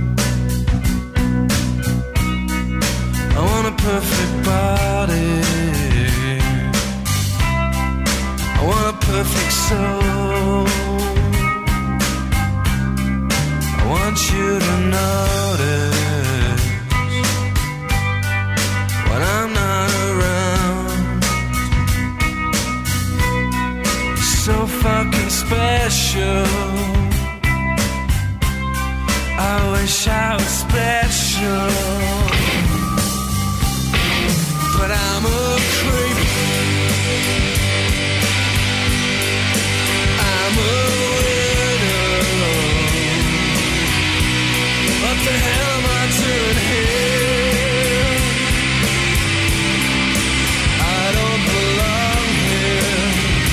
I want a perfect body. I want a perfect soul. I want you to notice when I'm not around. You're so fucking special. I wish I was special. But I'm a creep. I'm a widow. What the hell am I doing here? I don't belong here.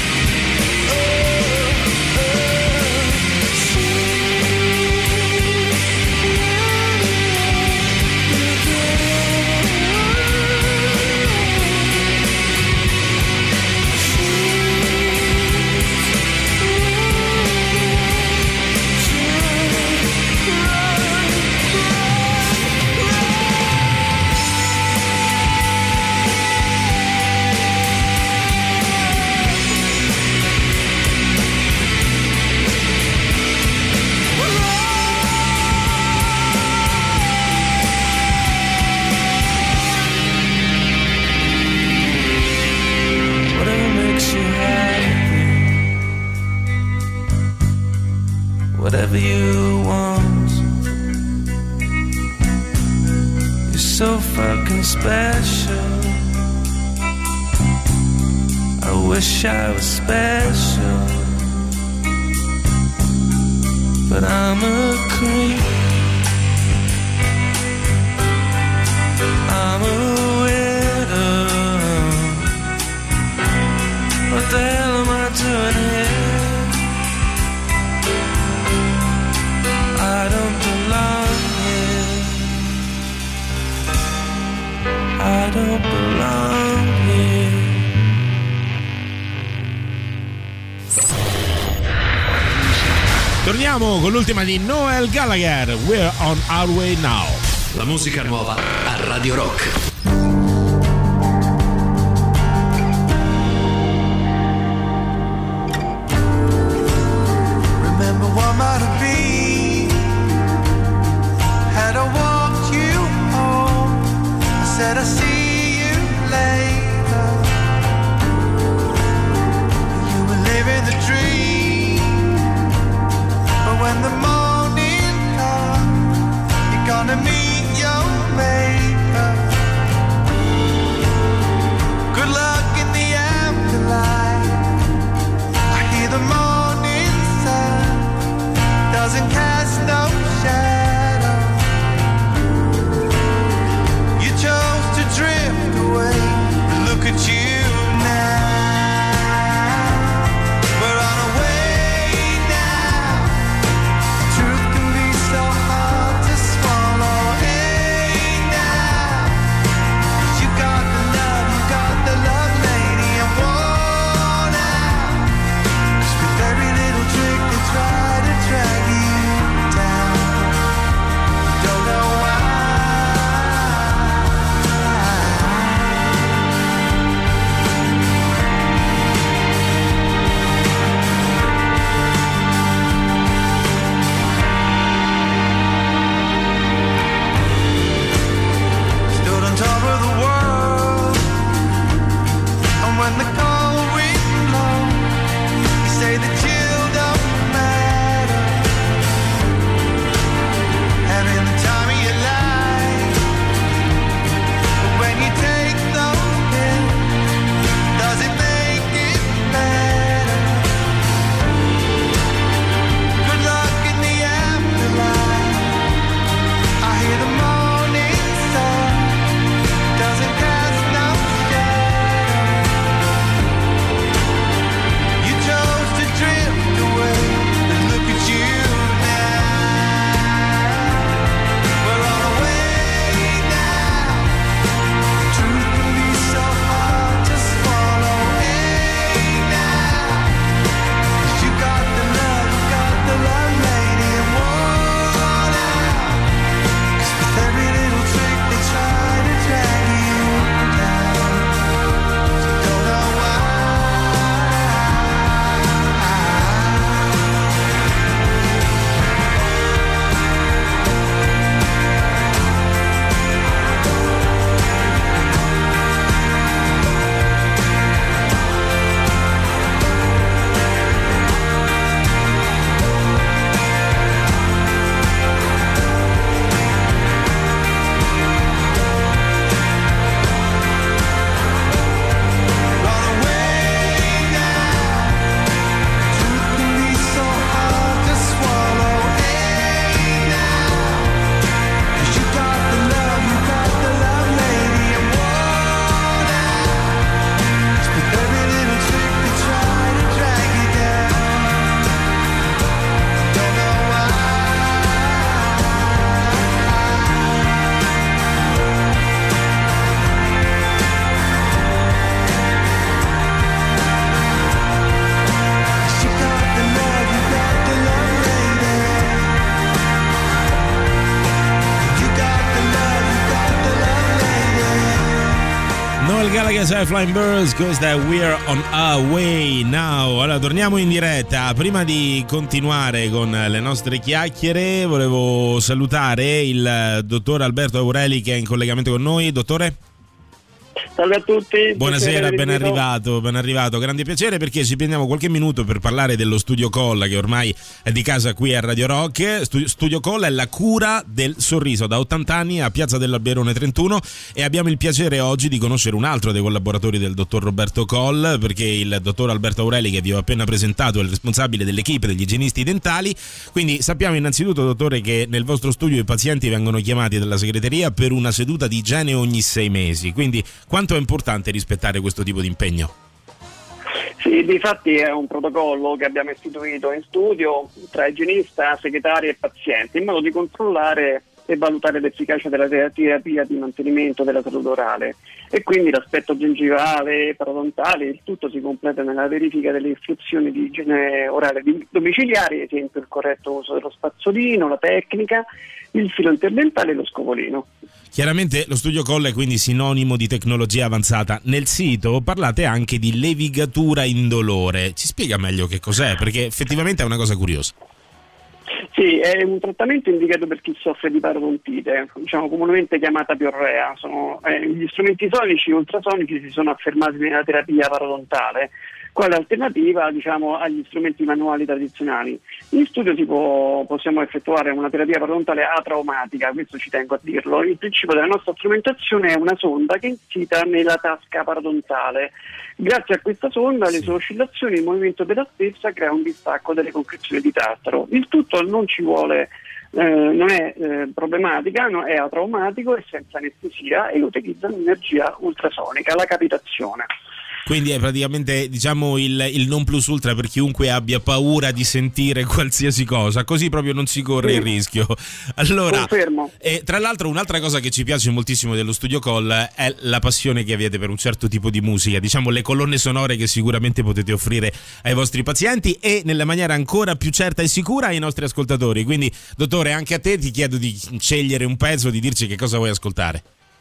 Whatever you want. You're so fucking special. I wish I was special. But I'm a creep. I'm a widow. What the hell am I doing here? I don't belong here. I don't belong here. Torniamo con l'ultima di Noel Gallagher, We're on Our Way Now. La musica nuova a Radio Rock. Remember what might have been had I walked you home. I said I'll see you later. You were living the dream. But when the morning comes, you're gonna meet your maker. Good luck in the afterlife. I hear the morning sun doesn't cast no shadow. You chose to dream. Gallagher, Flying Birds, questa è We're on Our Way Now. Allora, torniamo in diretta. Prima di continuare con le nostre chiacchiere, volevo salutare il dottor Alberto Aureli che è in collegamento con noi. Dottore? Salve a tutti. Buonasera, ben arrivato. Grande piacere, perché ci prendiamo qualche minuto per parlare dello Studio Call, che ormai è di casa qui a Radio Rock. Studio Call è la cura del sorriso, da 80 anni a Piazza dell'Alberone 31, e abbiamo il piacere oggi di conoscere un altro dei collaboratori del dottor Roberto Call, perché il dottor Alberto Aureli, che vi ho appena presentato, è il responsabile dell'equipe degli igienisti dentali. Quindi sappiamo innanzitutto, dottore, che nel vostro studio i pazienti vengono chiamati dalla segreteria per una seduta di igiene ogni 6 mesi. Quindi quanto è importante rispettare questo tipo di impegno? Sì, difatti è un protocollo che abbiamo istituito in studio tra igienista, segretario e paziente, in modo di controllare e valutare l'efficacia della terapia di mantenimento della salute orale, e quindi l'aspetto gengivale, parodontale, il tutto si completa nella verifica delle istruzioni di igiene orale domiciliari, ad esempio il corretto uso dello spazzolino, la tecnica, il filo interdentale e lo scovolino. Chiaramente lo Studio Call è quindi sinonimo di tecnologia avanzata. Nel sito parlate anche di levigatura indolore. Ci spiega meglio che cos'è? Perché effettivamente è una cosa curiosa. Sì, è un trattamento indicato per chi soffre di parodontite, diciamo comunemente chiamata piorrea. Gli strumenti sonici e ultrasonici si sono affermati nella terapia parodontale, quale alternativa, diciamo, agli strumenti manuali tradizionali. In studio possiamo effettuare una terapia parodontale atraumatica, questo ci tengo a dirlo. Il principio della nostra strumentazione è una sonda che insita nella tasca parodontale. Grazie a questa sonda, le sue oscillazioni e il movimento della stessa crea un distacco delle concrezioni di tartaro. Il tutto non ci vuole, non è problematica, no, è atraumatico e senza anestesia, e utilizza l'energia ultrasonica, la capitazione. Quindi è praticamente, diciamo, il non plus ultra per chiunque abbia paura di sentire qualsiasi cosa, così proprio non si corre il rischio. Allora, confermo. E tra l'altro un'altra cosa che ci piace moltissimo dello Studio Call è la passione che avete per un certo tipo di musica, diciamo le colonne sonore che sicuramente potete offrire ai vostri pazienti e nella maniera ancora più certa e sicura ai nostri ascoltatori. Quindi, dottore, anche a te ti chiedo di scegliere un pezzo, di dirci che cosa vuoi ascoltare.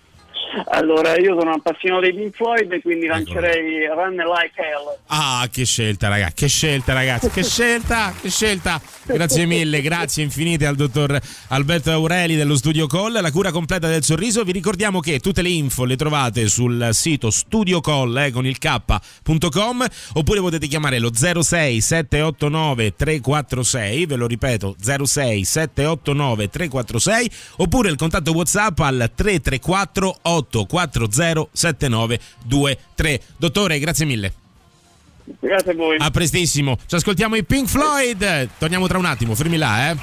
Allora, io sono appassionato dei Pink Floyd e quindi lancerei Run Like Hell. Ah, che scelta, ragazzi, che scelta. Grazie mille, grazie infinite al dottor Alberto Aureli dello Studio Call, la cura completa del sorriso. Vi ricordiamo che tutte le info le trovate sul sito studiocall con il k.com, oppure potete chiamare lo 06 789 346, ve lo ripeto, 06 789 346, oppure il contatto WhatsApp al 334 840 7923. Dottore, grazie mille. Grazie a voi. A prestissimo. Ci ascoltiamo i Pink Floyd. Torniamo tra un attimo, fermi là,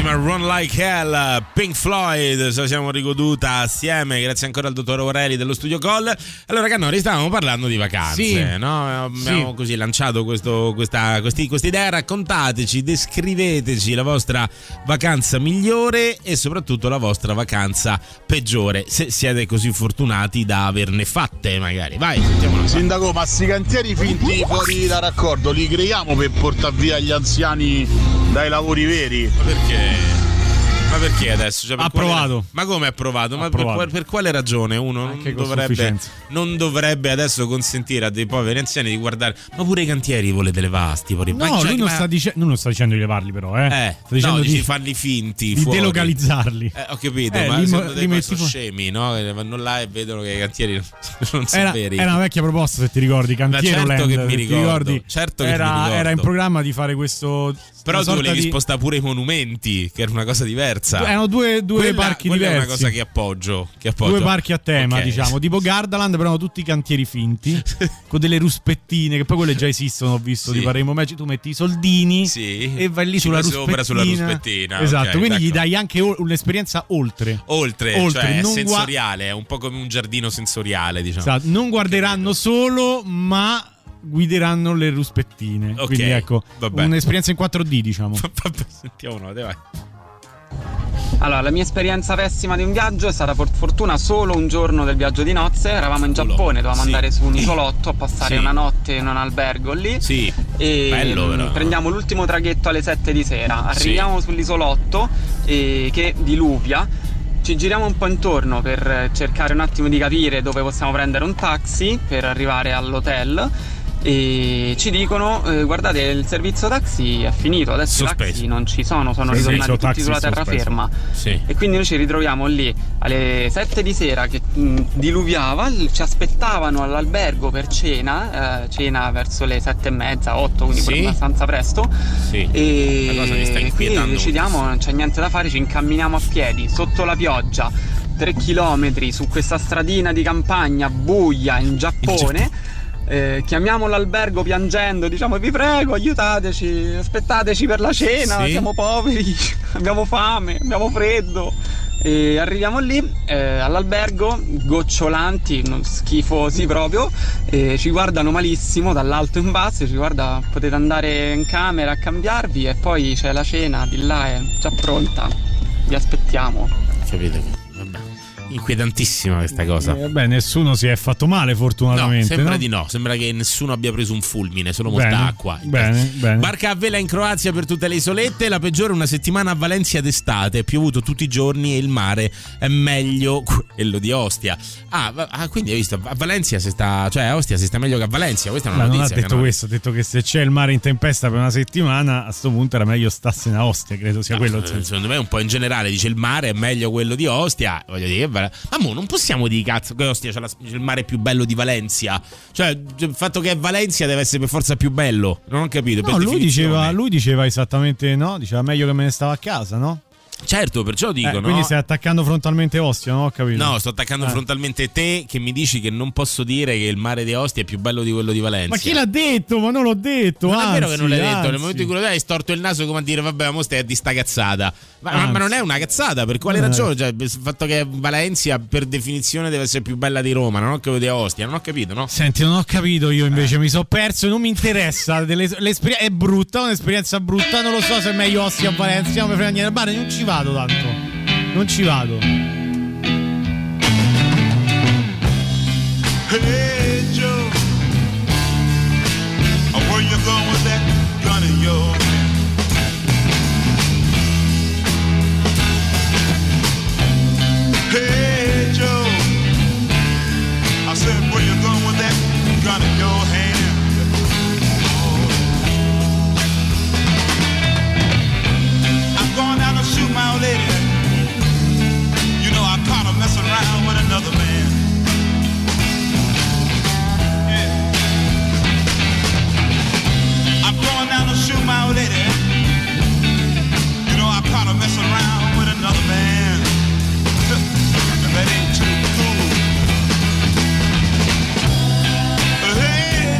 bellissima Run Like Hell, Pink Floyd, ce la siamo rigoduta assieme, grazie ancora al dottor Aureli dello Studio Call. Allora Cannori, stavamo parlando di vacanze, sì, no? Abbiamo così lanciato questa idea. Raccontateci, descriveteci la vostra vacanza migliore e soprattutto la vostra vacanza peggiore, se siete così fortunati da averne fatte magari. Vai, sentiamolo. Sindaco, ma sti cantieri finti fuori da raccordo li creiamo per portare via gli anziani dai lavori veri? Ma perché adesso? Cioè, approvato. Ma come approvato? Ma per quale ragione uno non dovrebbe adesso consentire a dei poveri anziani di guardare? Ma pure i cantieri volete levarli? No, lui non sta dicendo di levarli, però. Sta dicendo di farli finti, di delocalizzarli. Ho capito, ma secondo te sono scemi, no? Vanno là e vedono che i cantieri non sono veri. Era una vecchia proposta, se ti ricordi, Cantiero Certo Land, che mi ricordo. Certo che era in programma di fare questo. Però tu volevi spostare pure i monumenti, che era una cosa diversa. Erano due parchi diversi. È una cosa che appoggio. Due parchi a tema, diciamo, tipo Gardaland, però erano tutti cantieri finti, con delle ruspettine, che poi quelle già esistono, ho visto, di Paremo Magic. Tu metti i soldini e vai lì sulla ruspettina. Esatto, quindi gli dai anche un'esperienza oltre, cioè non sensoriale, è un po' come un giardino sensoriale, diciamo. Esatto, non guarderanno solo, ma guideranno le ruspettine. Quindi ecco, un'esperienza in 4D, diciamo. Sentiamo, vai. Allora, la mia esperienza pessima di un viaggio è stata per fortuna solo un giorno del viaggio di nozze. Eravamo in Giappone, dovevamo andare su un isolotto a passare una notte in un albergo lì. E bello, prendiamo l'ultimo traghetto alle 7 di sera. Arriviamo sull'isolotto che diluvia. Ci giriamo un po' intorno per cercare un attimo di capire dove possiamo prendere un taxi per arrivare all'hotel. E ci dicono guardate, il servizio taxi è finito, adesso i taxi non ci sono ritornati tutti sulla terraferma. E quindi noi ci ritroviamo lì alle 7 di sera che diluviava, ci aspettavano all'albergo per cena verso le 7:30, 8, quindi abbastanza presto. E la cosa mi sta inquietando. Decidiamo, non c'è niente da fare, ci incamminiamo a piedi sotto la pioggia 3 chilometri su questa stradina di campagna buia in Giappone. Chiamiamo l'albergo piangendo, diciamo vi prego aiutateci, aspettateci per la cena, siamo poveri, abbiamo fame, abbiamo freddo. E arriviamo lì all'albergo, gocciolanti, schifosi proprio, ci guardano malissimo dall'alto in basso, ci guarda, potete andare in camera a cambiarvi e poi c'è la cena di là, è già pronta, vi aspettiamo. Capite? Vabbè. Inquietantissima questa cosa. Nessuno si è fatto male, fortunatamente. No, sembra di no. Sembra che nessuno abbia preso un fulmine, solo molta acqua. Bene. Barca a vela in Croazia per tutte le isolette. La peggiore una settimana a Valencia d'estate. È piovuto tutti i giorni e il mare è meglio quello di Ostia. Quindi hai visto, a Valencia si sta, cioè a Ostia si sta meglio che a Valencia. Questa è una notizia. Non ha detto questo, ha detto che se c'è il mare in tempesta per una settimana, a sto punto era meglio starsene a Ostia, credo sia quello. Secondo me un po' in generale dice il mare è meglio quello di Ostia. Voglio dire, ma non possiamo dire cazzo che Ostia c'è il mare più bello di Valencia. Cioè il fatto che è Valencia deve essere per forza più bello. Non ho capito. No, lui diceva esattamente diceva meglio che me ne stavo a casa, no? Certo, perciò dico, quindi stai attaccando frontalmente Ostia, no? Ho capito. No, sto attaccando frontalmente te, che mi dici che non posso dire che il mare di Ostia è più bello di quello di Valencia. Ma chi l'ha detto? Ma non l'ho detto. Non è vero che non l'hai detto. Nel momento in cui hai storto il naso come a dire vabbè, ma stai a di sta cazzata. Ma non è una cazzata, per quale ragione? Cioè, il fatto che Valencia per definizione deve essere più bella di Roma, non ho capito di Ostia, non ho capito, no? Senti, non ho capito io invece, mi sono perso, non mi interessa. È brutta, un'esperienza brutta, non lo so se è meglio Ostia o Valencia, non mi frega niente. Bene, non ci vado tanto. Non ci vado. Hey Joe, where you going with that gun of yours? Hey Joe, I said where you going with that gun in your hand? I'm going down to shoot my old lady. You know I caught her messing around with another man. Yeah. I'm going down to shoot my old lady. You know I caught her messing around with another man. And that ain't too cool. Hey.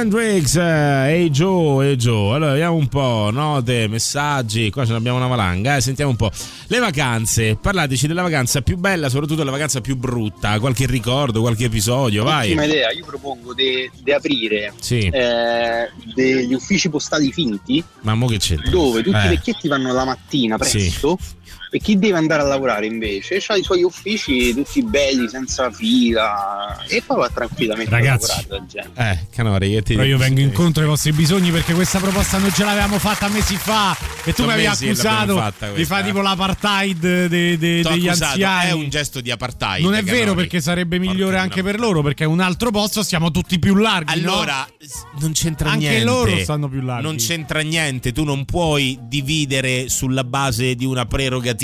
Hendrix, Hey Joe. Allora vediamo un po', note, messaggi, qua ce ne abbiamo una valanga, sentiamo un po'. Le vacanze, parlateci della vacanza più bella, soprattutto la vacanza più brutta, qualche ricordo, qualche episodio, vai. Ultima idea, io propongo di aprire sì. degli uffici postali finti. Ma mo che c'è? Dove tutti i vecchietti vanno la mattina presto. Sì. E chi deve andare a lavorare invece ha i suoi uffici tutti belli, senza fila, e poi va tranquillamente, ragazzi, a lavorare la gente. Canori, però io vengo incontro ai vostri bisogni, perché questa proposta non ce l'avevamo fatta mesi fa e tu mi avevi accusato di fare tipo l'apartheid degli anziani. È un gesto di apartheid. Non è vero, perché sarebbe migliore anche per loro, perché è un altro posto, siamo tutti più larghi. Allora, no? Non c'entra anche niente. Anche loro stanno più larghi. Non c'entra niente, tu non puoi dividere sulla base di una prerogativa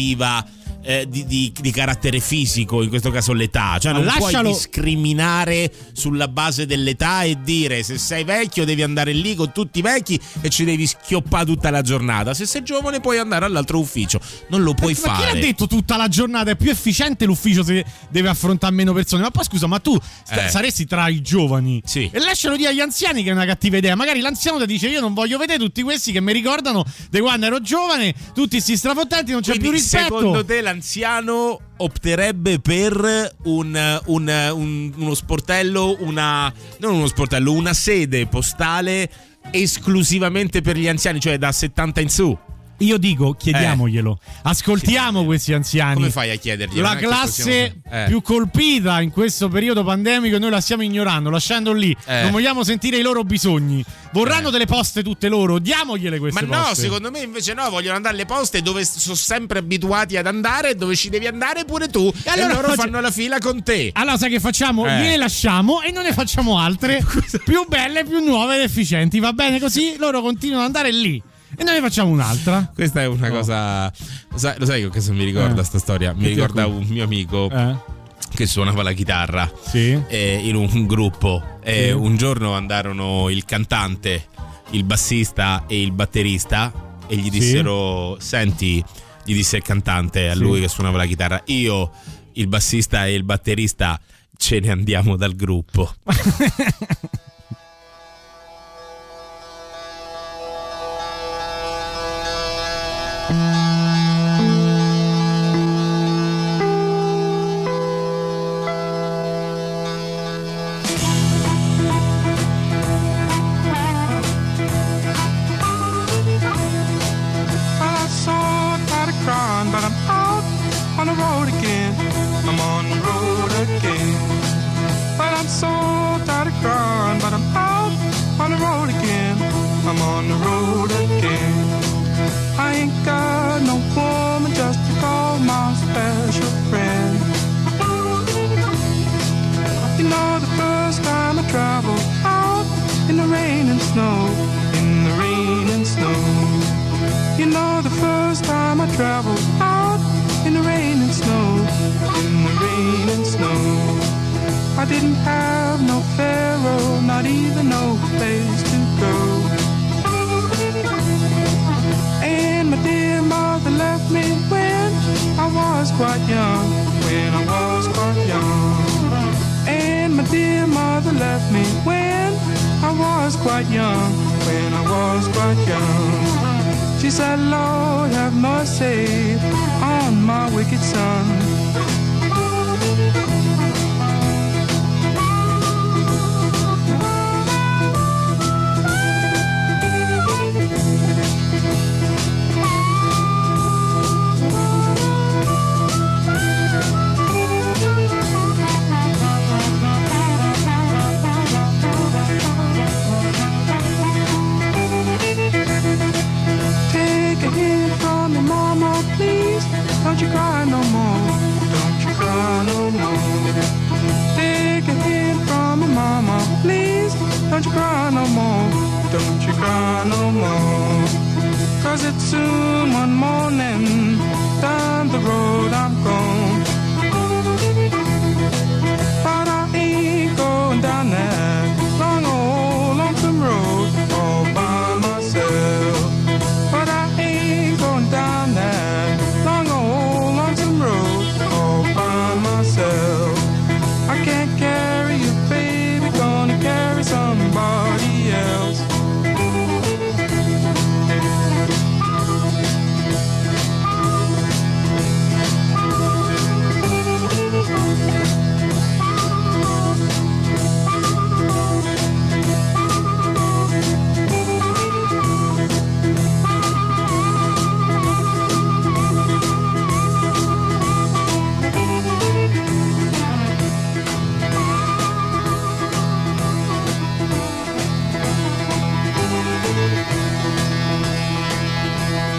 di carattere fisico, in questo caso l'età, cioè non puoi discriminare sulla base dell'età e dire se sei vecchio devi andare lì con tutti i vecchi e ci devi schioppare tutta la giornata, se sei giovane puoi andare all'altro ufficio, non lo puoi fare. Ma chi ha detto tutta la giornata? È più efficiente l'ufficio se deve affrontare meno persone. Ma poi scusa, ma tu saresti tra i giovani, sì, e lascialo dire agli anziani che è una cattiva idea. Magari l'anziano ti dice io non voglio vedere tutti questi che mi ricordano di quando ero giovane, tutti sti strafottenti, non c'è più rispetto. Secondo te l'anziano opterebbe per uno sportello, non uno sportello, una sede postale esclusivamente per gli anziani, cioè da 70 in su? Io dico, chiediamoglielo, ascoltiamo questi anziani. Come fai a chiederglielo? La classe più colpita in questo periodo pandemico noi la stiamo ignorando, lasciando lì. Non vogliamo sentire i loro bisogni. Vorranno delle poste tutte loro, diamogliele queste poste. Ma no, secondo me invece no, vogliono andare alle poste dove sono sempre abituati ad andare, dove ci devi andare pure tu, e allora loro fanno la fila con te. Allora sai che facciamo? Gliele lasciamo e non ne facciamo altre più belle, più nuove ed efficienti, va bene così? Loro continuano ad andare lì e noi ne facciamo un'altra. Questa è una cosa. Lo sai che cosa mi ricorda sta storia? Mi ricorda un mio amico che suonava la chitarra, sì, in un gruppo. E un giorno andarono il cantante, il bassista e il batterista e gli dissero: senti, gli disse il cantante a lui che suonava la chitarra, io, il bassista e il batterista ce ne andiamo dal gruppo. I can't carry you, baby, gonna carry somebody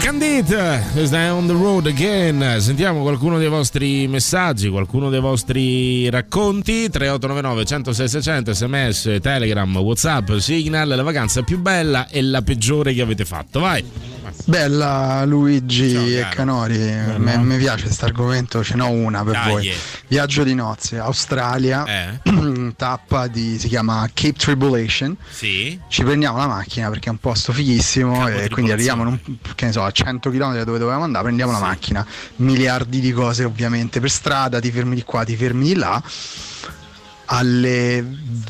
Candid, questa è On the Road Again. Sentiamo qualcuno dei vostri messaggi, qualcuno dei vostri racconti. 3899 106 600, sms, telegram, whatsapp, signal. La vacanza più bella e la peggiore che avete fatto, vai. Bella Luigi. Ciao, e Canori, mi piace questo argomento, ce n'ho una per voi. Viaggio di nozze, Australia, tappa si chiama Cape Tribulation. Sì. Ci prendiamo la macchina perché è un posto fighissimo e quindi arriviamo che ne so, a 100 km da dove dovevamo andare, prendiamo la macchina, miliardi di cose ovviamente per strada, ti fermi di qua, ti fermi di là. Alle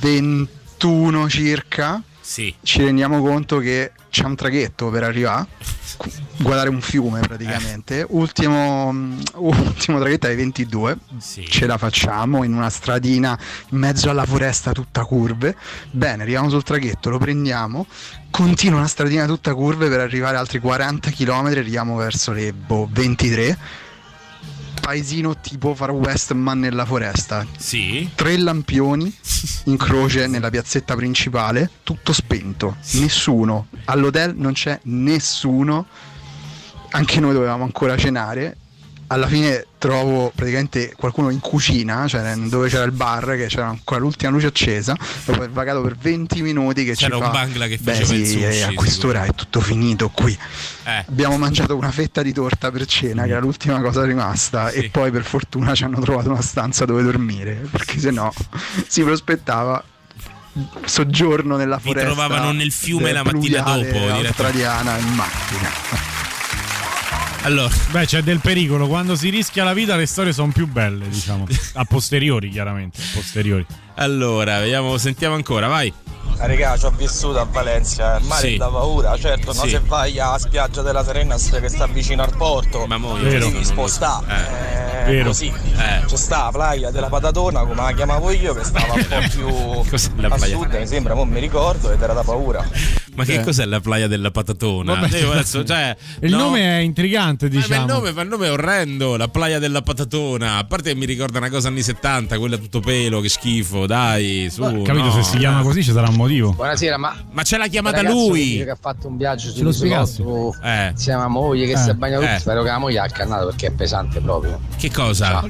21 circa ci rendiamo conto che c'è un traghetto per arrivare, guardare un fiume praticamente. Ultimo traghetto alle 22, ce la facciamo in una stradina in mezzo alla foresta tutta curve. Bene, arriviamo sul traghetto, lo prendiamo, continua una stradina tutta curve per arrivare altri 40 km, arriviamo verso le 23. Paesino tipo Far West ma nella foresta. 3 lampioni in croce nella piazzetta principale, tutto spento, nessuno. All'hotel non c'è nessuno, anche noi dovevamo ancora cenare. Alla fine trovo praticamente qualcuno in cucina, cioè dove c'era il bar, che c'era ancora l'ultima luce accesa, dopo aver vagato per 20 minuti che c'era ci un bangla che faceva il sushi, a quest'ora è tutto finito qui. Abbiamo mangiato una fetta di torta per cena, che era l'ultima cosa rimasta, e poi per fortuna ci hanno trovato una stanza dove dormire, perché sennò si prospettava soggiorno nella foresta. Vi trovavano nel fiume la mattina dopo, australiana in macchina. Allora, c'è del pericolo. Quando si rischia la vita le storie sono più belle, diciamo. A posteriori, chiaramente. Allora, vediamo, sentiamo ancora, vai. Raga, ci ho vissuto a Valencia, il mare dà paura, certo, no, se vai a spiaggia della Serenas che sta vicino al porto, devi spostare, così. C'è sta la playa della Patatona, come la chiamavo io, che stava un po' più a sud, mi sembra, non mi ricordo, ed era da paura. Ma che cos'è la playa della Patatona? Il nome è intrigante, diciamo. Ma il nome è orrendo, la playa della Patatona. A parte che mi ricorda una cosa anni 70, quella tutto pelo, che schifo, dai, su. Capito, se si chiama così ci sarà un motivo. Buonasera, ma ce l'ha chiamata ragazzo, lui che ha fatto un viaggio sull'isolotto insieme a moglie che si bagna tutti. Spero che la moglie ha accannato perché è pesante proprio. Che cosa?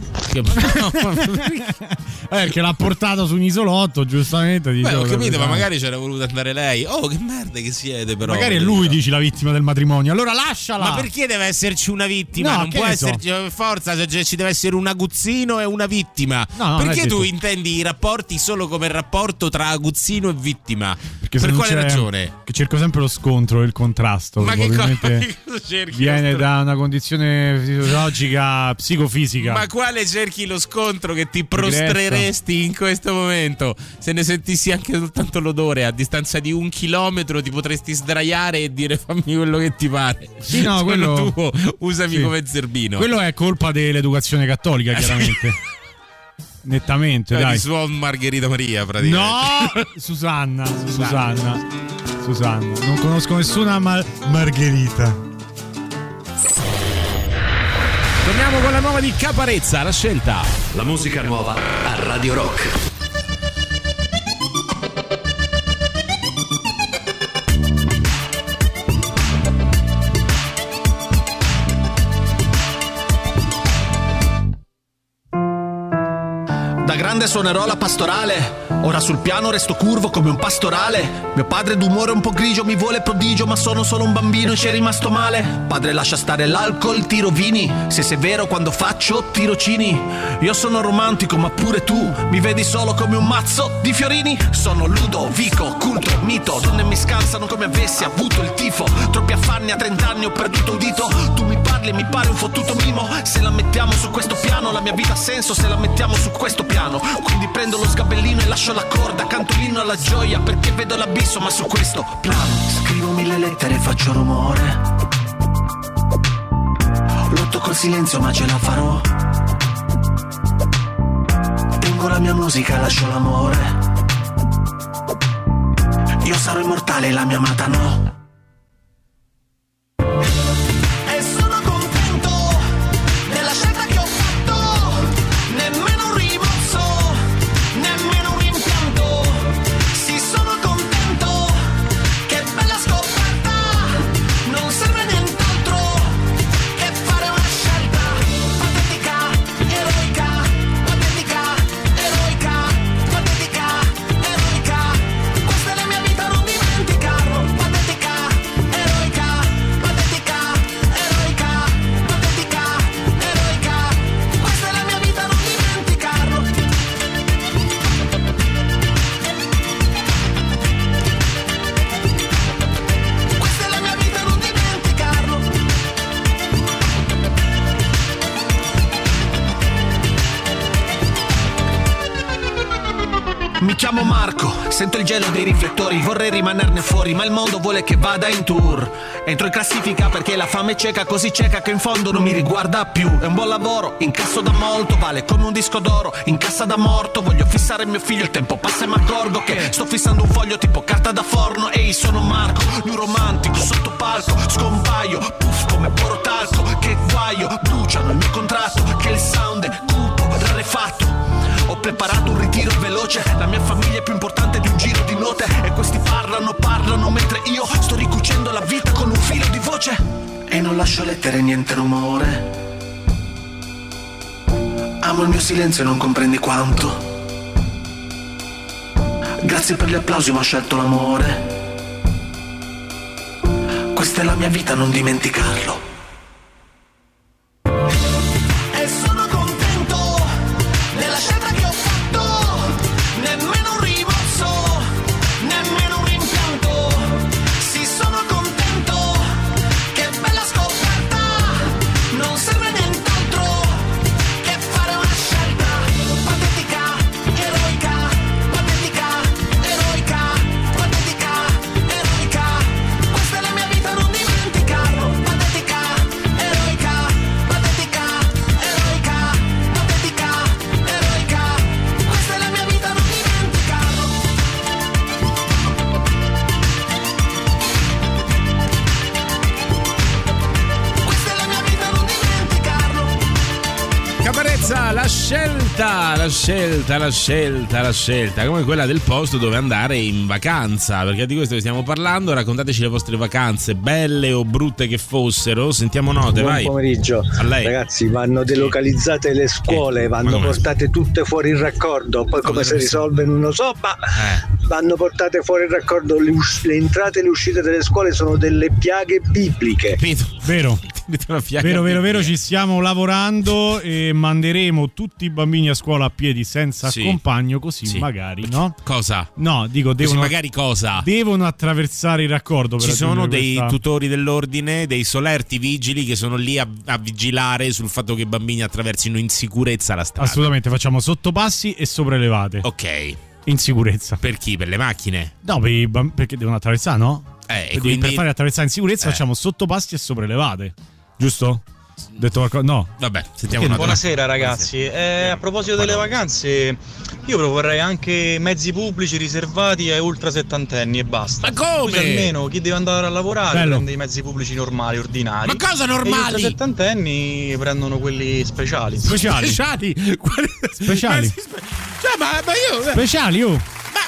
Perché l'ha portato su un isolotto, giustamente. Ho capito, ma magari c'era voluto andare lei. Oh, che merda che siete, però. Magari è lui, dici, la vittima del matrimonio. Allora lasciala. Ma perché deve esserci una vittima? Non può esserci per forza, ci deve essere un aguzzino e una vittima. Perché tu intendi i rapporti solo come rapporto tra aguzzino e vittima? Perché per quale ragione? Che cerco sempre lo scontro e il contrasto. Ma che cosa cerchi? Viene da una condizione fisiologica, psicofisica. Ma quale cerchi lo scontro che ti prostreresti in questo momento? Se ne sentissi anche soltanto l'odore, a distanza di 1 chilometro ti potresti sdraiare e dire fammi quello che ti pare. Sì, no, quello tuo, usami come zerbino. Quello è colpa dell'educazione cattolica, chiaramente. Nettamente, dai. Di suon Margherita Maria, praticamente. No! Susanna. Non conosco nessuna Margherita. Torniamo con la nuova di Caparezza, La Scelta. La musica nuova a Radio Rock. Da grande suonerò la pastorale, ora sul piano resto curvo come un pastorale. Mio padre d'umore un po' grigio mi vuole prodigio, ma sono solo un bambino e ci è rimasto male. Padre lascia stare l'alcol, tiro vini, se sei vero quando faccio tirocini. Io sono romantico ma pure tu mi vedi solo come un mazzo di fiorini. Sono Ludovico, culto, mito, donne mi scansano come avessi avuto il tifo. Troppi affanni a 30 anni ho perduto un dito. Tu mi parli e mi pare un fottuto mimo. Se la mettiamo su questo piano la mia vita ha senso, se la mettiamo su questo piano. Quindi prendo lo sgabellino e lascio la corda, canto l'inno alla gioia perché vedo l'abisso, ma su questo piano scrivo 1000 lettere e faccio rumore. Lotto col silenzio ma ce la farò. Tengo la mia musica, lascio l'amore. Io sarò immortale, la mia amata no. chiamo Marco, sento il gelo dei riflettori, vorrei rimanerne fuori, ma il mondo vuole che vada in tour. Entro in classifica perché la fame è cieca, così cieca che in fondo non mi riguarda più. È un buon lavoro, incasso da molto, vale come un disco d'oro, in cassa da morto. Voglio fissare mio figlio, il tempo passa e mi accorgo che sto fissando un foglio tipo carta da forno. Ehi, sono Marco, new romantico, sotto palco, scompaio, puff come porotalco. Che guaio, bruciano il mio contratto, che il sound è cupo, rarefatto. Ho preparato un ritiro veloce, la mia famiglia è più importante di un giro di note. E questi parlano mentre io sto ricucendo la vita con un filo di voce. E non lascio lettere, niente rumore. Amo il mio silenzio e non comprendi quanto. Grazie per gli applausi ma ho scelto l'amore. Questa è la mia vita, non dimenticarlo. La scelta come quella del posto dove andare in vacanza, perché di questo che stiamo parlando. Raccontateci le vostre vacanze, belle o brutte che fossero. Sentiamo note. Buon vai. pomeriggio. A lei. Ragazzi, vanno delocalizzate le scuole, vanno portate tutte fuori il raccordo, poi come si risolve non lo so, ma vanno portate fuori il raccordo. Le entrate e le uscite delle scuole sono delle piaghe bibliche. Vero, ci stiamo lavorando e manderemo tutti i bambini a scuola a piedi senza accompagno, così magari, no? Cosa? No, dico, devono magari cosa? Devono attraversare il raccordo. Per ci sono dei tutori dell'ordine, dei solerti vigili che sono lì a vigilare sul fatto che i bambini attraversino in sicurezza la strada. Assolutamente, facciamo sottopassi e sopraelevate. Ok. In sicurezza. Per chi? Per le macchine? No, perché devono attraversare, no? Quindi... Per fare attraversare in sicurezza facciamo sottopassi e sopraelevate. Giusto? Detto qualcosa? No. Vabbè, sentiamo una Buonasera ragazzi. A proposito delle vacanze, io proporrei anche mezzi pubblici riservati ai ultra settantenni e basta. Ma come? Così almeno chi deve andare a lavorare prende i mezzi pubblici normali, ordinari. Ma cosa normali? E gli ultra settantenni prendono quelli speciali. Speciali? Speciali? Cioè, ma io... Speciali, oh!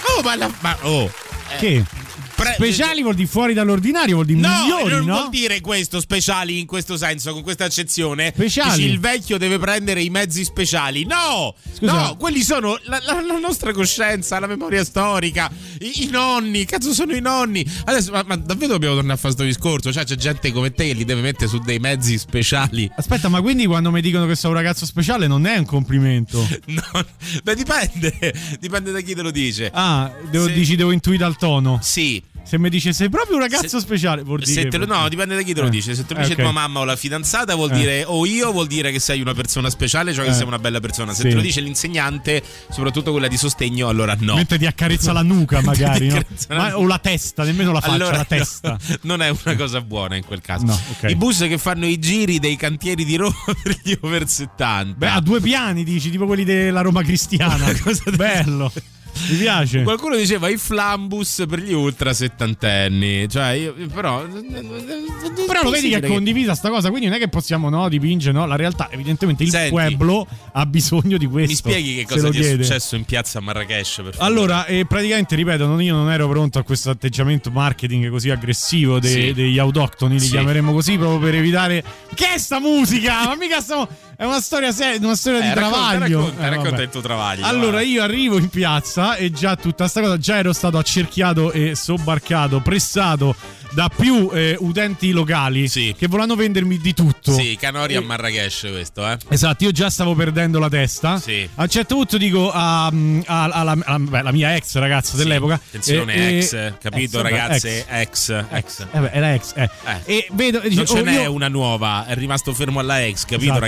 Che? Speciali vuol dire fuori dall'ordinario, vuol dire migliori, non no? vuol dire questo, speciali in questo senso, con questa accezione. Speciali. Dici, il vecchio deve prendere i mezzi speciali. No! Scusa. No, quelli sono la nostra coscienza, la memoria storica, i nonni, cazzo sono i nonni. Adesso, ma davvero dobbiamo tornare a fare sto discorso? Cioè c'è gente come te che li deve mettere su dei mezzi speciali. Aspetta, ma quindi quando mi dicono che sono un ragazzo speciale non è un complimento? No, beh dipende da chi te lo dice. Ah, devo intuire dal tono. Sì. Se mi dice sei proprio un ragazzo speciale, vuol dire no, dipende da chi te lo dice. Se te lo dice tua mamma o la fidanzata, vuol dire vuol dire che sei una persona speciale, cioè che sei una bella persona. Se te lo dice l'insegnante, soprattutto quella di sostegno, allora no. Mentre ti accarezza la nuca, magari, no? O la testa, nemmeno la faccia, allora, la testa. No, non è una cosa buona in quel caso. No, okay. I bus che fanno i giri dei cantieri di Roma per gli over 70. Beh, a 2 piani, dici, tipo quelli della Roma cristiana. Bello. Mi piace. Qualcuno diceva i flambus per gli ultra settantenni. Cioè io però lo vedi che è condivisa sta cosa, quindi non è che possiamo dipingere, no? La realtà evidentemente il pueblo ha bisogno di questo. Mi spieghi che cosa ti è successo in piazza Marrakesh, per favore? Allora, praticamente ripeto, io non ero pronto a questo atteggiamento marketing così aggressivo degli autoctoni, li chiameremo così proprio per evitare. Che è sta musica? Ma mica stiamo... È una storia seria, una storia di travaglio. Racconta il tuo travaglio. Allora, io arrivo in piazza e già tutta sta cosa, già ero stato accerchiato e sobbarcato, pressato da più utenti locali che volevano vendermi di tutto. Sì, Canori a Marrakesh questo, Esatto, io già stavo perdendo la testa. Sì. A un certo punto dico alla mia ex ragazza dell'epoca. Attenzione, ex, capito ragazze? Ex. Era ex. E vedo, non ce n'è una nuova, è rimasto fermo alla ex, capito ragazze?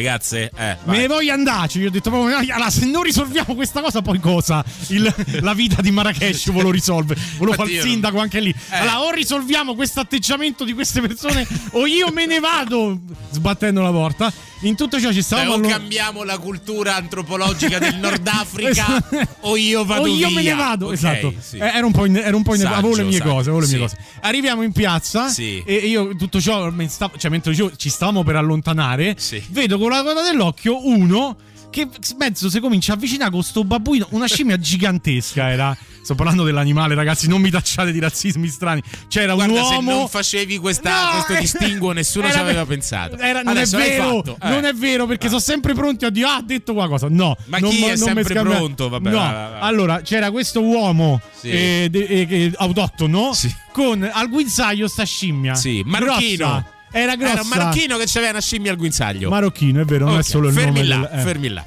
andare. Me ne voglio andarci. Io ho detto proprio, allora, se non risolviamo questa cosa, poi cosa? La vita di Marrakesh lo risolve. Volevo fare il sindaco anche lì. Allora, o risolviamo questo atteggiamento di queste persone, o io me ne vado, sbattendo la porta. In tutto ciò ci stavamo. O cambiamo la cultura antropologica del Nord Africa, o io vado via. O io me ne vado. Okay, esatto. Sì. Era un po' avevo le mie cose. Arriviamo in piazza e io tutto ciò, mentre ci stavamo per allontanare, vedo con la coda dell'occhio uno che mezzo si comincia a avvicinare con sto babbuino, una scimmia gigantesca era. Sto parlando dell'animale, ragazzi, non mi tacciate di razzismi strani. C'era un uomo. Se non facevi questo distinguo, nessuno ci aveva pensato. Non è vero, non è vero, perché sono sempre pronti a dire ha detto qualcosa. No, ma chi è sempre pronto? Vabbè, no. Vabbè. Allora, c'era questo uomo autoctono con al guinzaglio sta scimmia. Sì, marocchino. Grossa. Era grossa. Era un marocchino che c'aveva una scimmia al guinzaglio. Marocchino, è vero, non è solo il nome. Fermi là.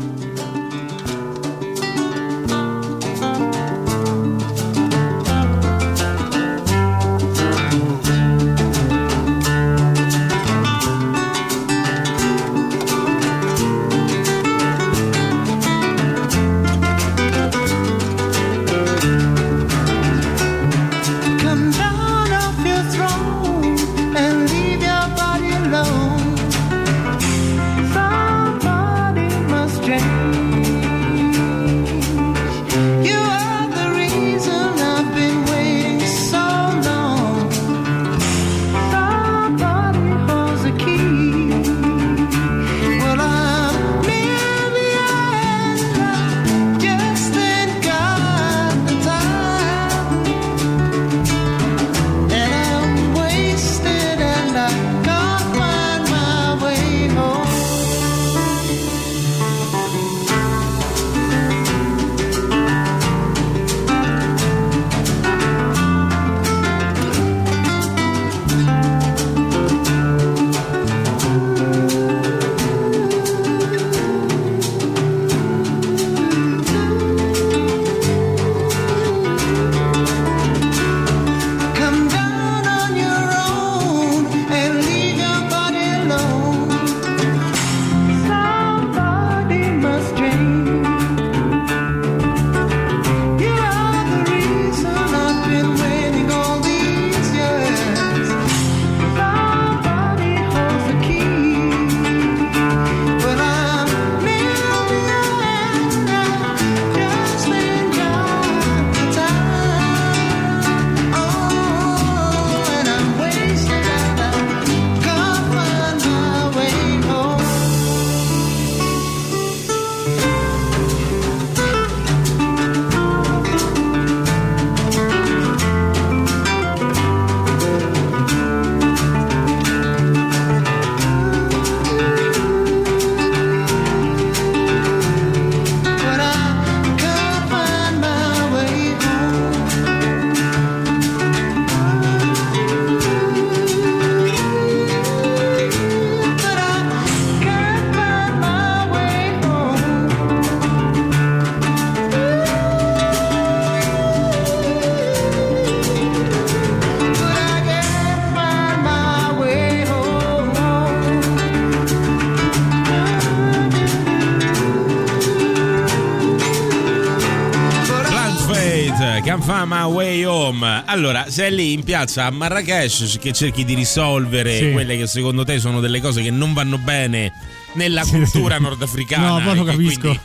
My Way Home. Allora, sei lì in piazza a Marrakesh che cerchi di risolvere quelle che secondo te sono delle cose che non vanno bene nella cultura nordafricana. No, lo capisco. Quindi...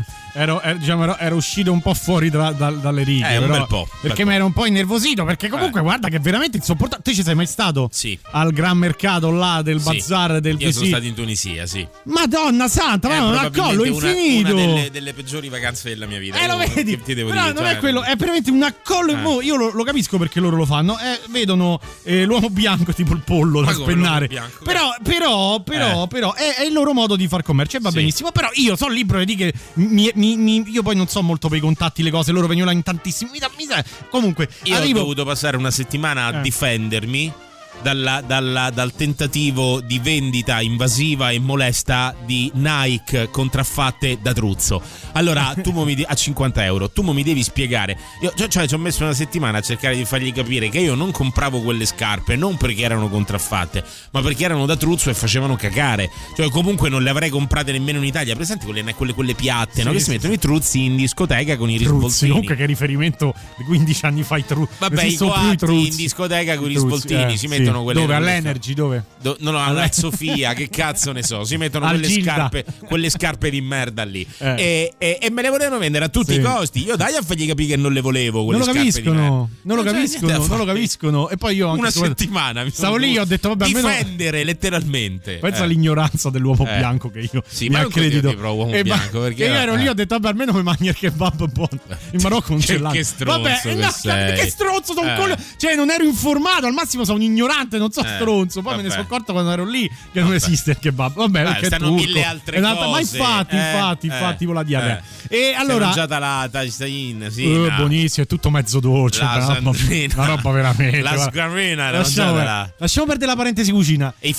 Ero uscito un po' fuori dalle righe. Un bel po'. Perché mi ero un po' innervosito. Perché comunque guarda che è veramente insopportabile. Te ci sei mai stato? Sì. Al gran mercato là del bazar del Io sono stato in Tunisia, sì. Madonna santa, ma non accollo infinito. Una delle peggiori vacanze della mia vita. Lo vedi? Che ti devo dire? Non è quello, è veramente un accollo. Io lo capisco perché loro lo fanno. Vedono l'uomo bianco tipo il pollo da spennare. Però è il loro modo di far commercio e va benissimo. Però io sono libero di dire che io poi non so molto per i contatti, le cose, loro venivano in tantissimi. Comunque io ho dovuto passare una settimana a difendermi dal tentativo di vendita invasiva e molesta di Nike contraffatte da Truzzo. Allora tu a 50 euro tu mi devi spiegare. Io ci ho messo una settimana a cercare di fargli capire che io non compravo quelle scarpe non perché erano contraffatte, ma perché erano da Truzzo e facevano cagare. Cioè comunque non le avrei comprate nemmeno in Italia. Presenti quelle piatte, no? Che si mettono i Truzzi in discoteca con i risvoltini. Comunque che riferimento di 15 anni fa vabbè, i coatti in discoteca con i risvoltini si mettono quelle. Dove? All'Energy? Dove? No, alla Sofia, che cazzo ne so. Si mettono quelle scarpe di merda lì. E me le volevano vendere a tutti i costi. Io dai a fargli capire che non le volevo quelle scarpe di merda. Non lo capiscono. E poi io anche una settimana mi stavo lì, ho detto vabbè, difendere letteralmente. Pensa all'ignoranza dell'uomo bianco che io mi accredito. Uomo bianco, perché io ero lì, ho detto vabbè, almeno mi mangio il kebab buono. In Marocco non ce l'hanno. Che stronzo. Vabbè, che stronzo, cioè non ero informato, al massimo sono un ignorante, non so stronzo. Poi me ne sono accorto quando ero lì che non esiste il kebab. Vabbè, perché stanno mille altre cose. Ma infatti con la diarrea. E allora mangiata la tajin, buonissimo, è tutto mezzo dolce, una roba veramente. La sgramina, lasciamo perdere la parentesi cucina. E i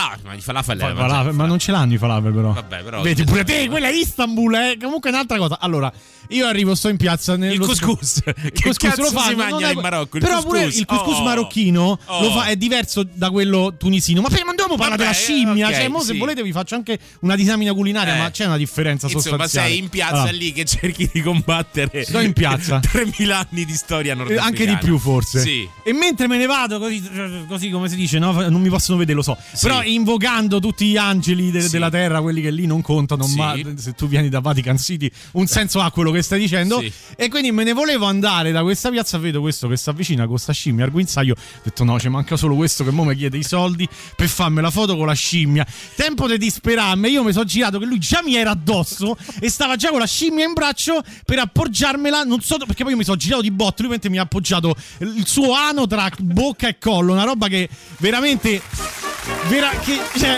falafel, ma non ce l'hanno i falafel però. Vabbè, però vedi pure te, quella è Istanbul, comunque è un'altra cosa. Allora, io arrivo, sto in piazza il couscous. Che cazzo lo fanno? Si mangia in Marocco? Però pure il couscous marocchino lo fa, è diverso da quello tunisino. Ma prima andiamo a parlare della scimmia. Cioè, se volete vi faccio anche una disamina culinaria, ma c'è una differenza sostanziale. Ma sei in piazza lì che cerchi di combattere. Sto in piazza 3000 anni di storia nordafricana. Anche di più forse. Sì. E mentre me ne vado così come si dice, no? Non mi possono vedere, lo so. Sì. Però invocando tutti gli angeli della terra, quelli che lì non contano, ma se tu vieni da Vatican City un senso ha quello che stai dicendo. Sì. E quindi me ne volevo andare da questa piazza, vedo questo che si avvicina con sta scimmia al guinzaglio. Ho detto no, ci manca solo questo che mo mi chiede i soldi per farmi la foto con la scimmia. Tempo di disperarmi, io mi sono girato che lui già mi era addosso e stava già con la scimmia in braccio per appoggiarmela, non so perché poi io mi sono girato di botto, lui mentre mi ha appoggiato il suo ano tra bocca e collo, una roba che veramente cioè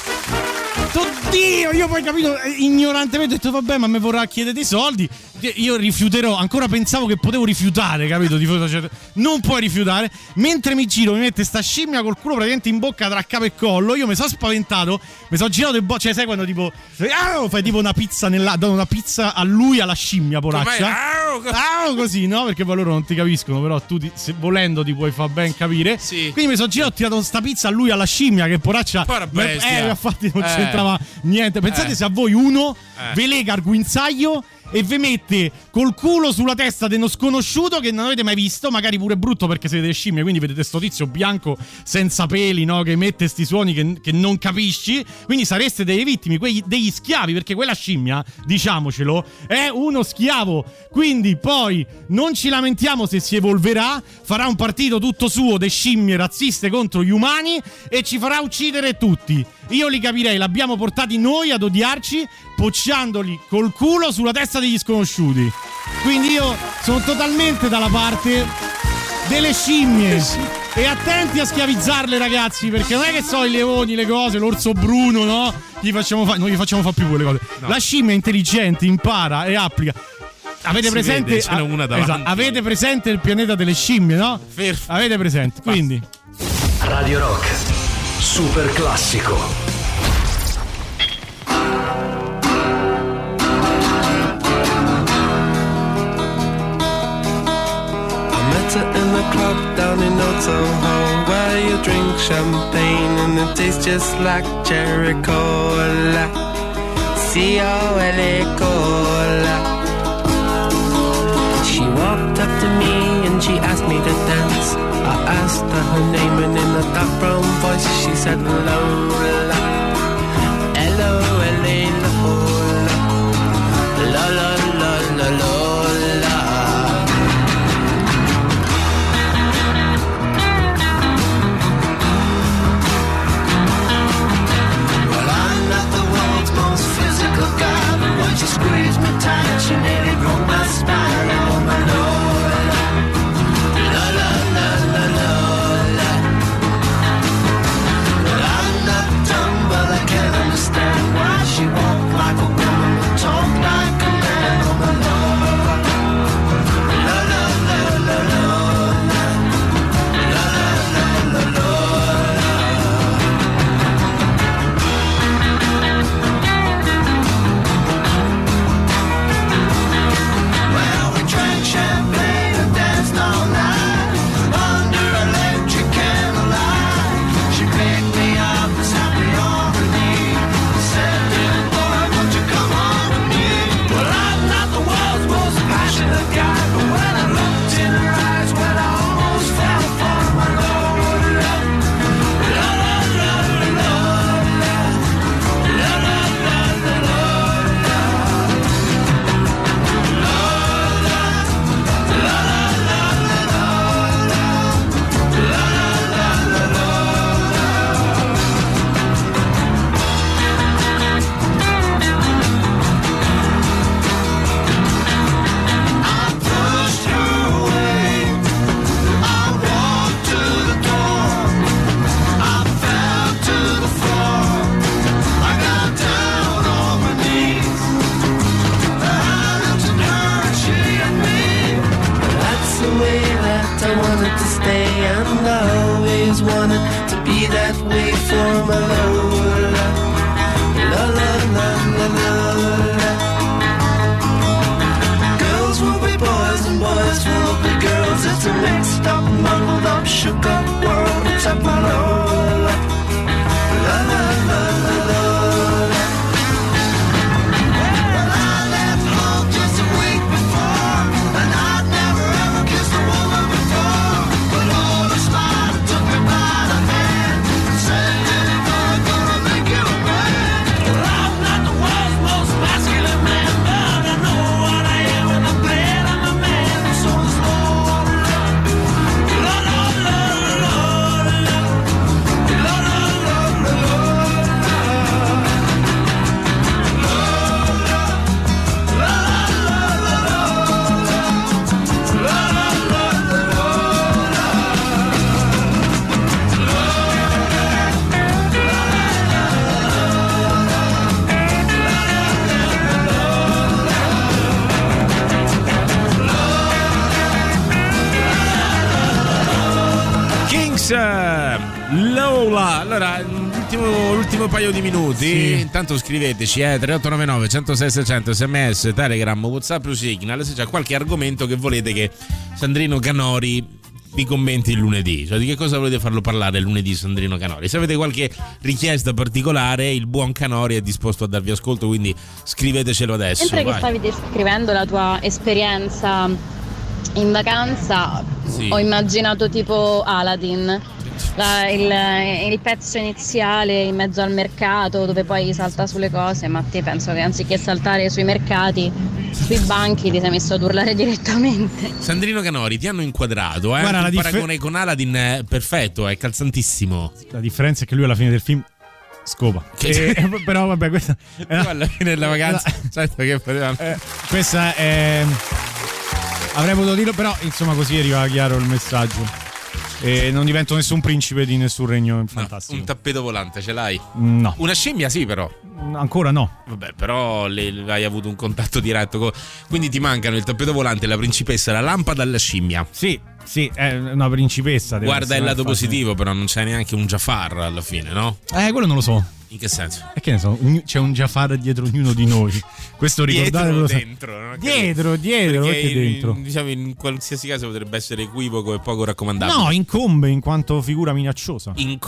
oddio, io poi capito ignorantemente ho detto vabbè, ma mi vorrà chiedere dei soldi, io rifiuterò, ancora pensavo che potevo rifiutare, capito? Non puoi rifiutare. Mentre mi giro mi mette sta scimmia col culo praticamente in bocca tra capo e collo, io mi sono spaventato, mi sono girato e cioè sai quando tipo fai tipo una pizza do una pizza a lui, alla scimmia poraccia così, no? Perché poi loro non ti capiscono, però tu se volendo ti puoi far ben capire. Sì. Quindi mi sono girato, ho tirato sta pizza a lui, alla scimmia, che poraccia infatti non c'entrava niente. Pensate se a voi uno ve lega al guinzaglio e vi mette col culo sulla testa di uno sconosciuto che non avete mai visto, magari pure brutto perché siete scimmie, quindi vedete sto tizio bianco senza peli, no? Che emette sti suoni che non capisci, quindi sareste delle vittime, degli schiavi, perché quella scimmia, diciamocelo, è uno schiavo. Quindi poi non ci lamentiamo se si evolverà, farà un partito tutto suo de scimmie razziste contro gli umani e ci farà uccidere tutti. Io li capirei, l'abbiamo portati noi ad odiarci pocciandoli col culo sulla testa degli sconosciuti. Quindi io sono totalmente dalla parte delle scimmie. E attenti a schiavizzarle, ragazzi, perché non è che so i leoni, le cose, l'orso bruno, no? Non gli facciamo fare più quelle cose. No. La scimmia è intelligente, impara e applica. Avete presente? Avete presente il pianeta delle scimmie, no? Avete presente? Quindi Radio Rock Super classico. In the club down in Old Soho, where you drink champagne and it tastes just like cherry cola, C-O-L-A cola. She walked up to me and she asked me to dance. I asked her her name and in a dark brown voice she said Lola, L-O-L-A Lola, la la la la Lola. She squeezed me tight, she nearly broke my spine. Oh my Lola, la la la la Lola. Well, I'm not done. wait for my Lola. La la la la la. Girls will be boys and boys will be girls. It's a mixed up, muddled up, shook up world. It's up my Lola. La la la la la. Well, I left home just a week before, and I'd never ever kissed a woman before. But all the smile took me by the hand, said, "Little boy, gonna make you a man." Well, I'm not the world's most masculine man, but I know what I am, and I'm glad I'm a man. So it's Lola, Lola, Lola, Lola, Lola, Kings, Lola. Allora, l'ultimo paio di minuti. Sì. Intanto scriveteci 3899 106 600 SMS, Telegram, WhatsApp o Signal se c'è qualche argomento che volete che Sandrino Canori vi commenti il lunedì. Cioè, di che cosa volete farlo parlare il lunedì Sandrino Canori? Se avete qualche richiesta particolare, il buon Canori è disposto a darvi ascolto, quindi scrivetecelo adesso. Mentre vai. che stavi descrivendo la tua esperienza in vacanza, Sì. ho immaginato tipo Aladdin, il pezzo iniziale in mezzo al mercato dove poi salta sulle cose, ma te penso che anziché saltare sui mercati, sui banchi ti sei messo ad urlare direttamente. Sandrino Canori, ti hanno inquadrato, Guarda, il paragone con Aladdin è perfetto, è calzantissimo. La differenza è che lui alla fine del film scopa. Però vabbè, questa alla fine della vacanza, certo che potevamo. Questa è. Avrei potuto dirlo, però insomma così arriva chiaro il messaggio. E non divento nessun principe di nessun regno fantastico. No, un tappeto volante ce l'hai? No. Una scimmia sì, però. Ancora no. Vabbè, però hai avuto un contatto diretto quindi ti mancano il tappeto volante, la principessa, la lampada e la scimmia. Sì, è una principessa. Guarda il lato positivo, però non c'è neanche un Jafar alla fine, no? Quello non lo so. In che senso? E che ne so, c'è un Jafar dietro ognuno di noi. Questo ricordatelo. Dentro, dietro, perché dentro? Diciamo, in qualsiasi caso potrebbe essere equivoco e poco raccomandabile. No, incombe in quanto figura minacciosa. Mi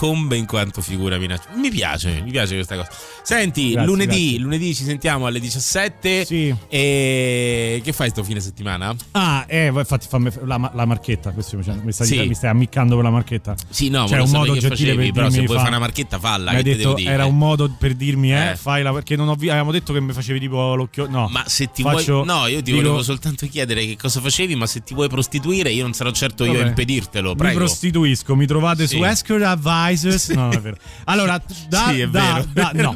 piace questa cosa. Senti, grazie. Lunedì ci sentiamo alle 17. Sì. E che fai sto fine settimana? Infatti fammi la marchetta. Questo mi stai ammiccando per la marchetta. Sì, no, c'è un modo gentile per però dirmi se vuoi fare una marchetta falla. Che detto, te devo dire? Un modo per dirmi faila, perché non avevamo detto che mi facevi tipo l'occhio. No, ma se ti vuoi, no, io ti volevo soltanto chiedere che cosa facevi, ma se ti vuoi prostituire io non sarò certo io a impedirtelo. Prego. Mi prostituisco, mi trovate su Escort Advisors. No, non è vero. Allora, no.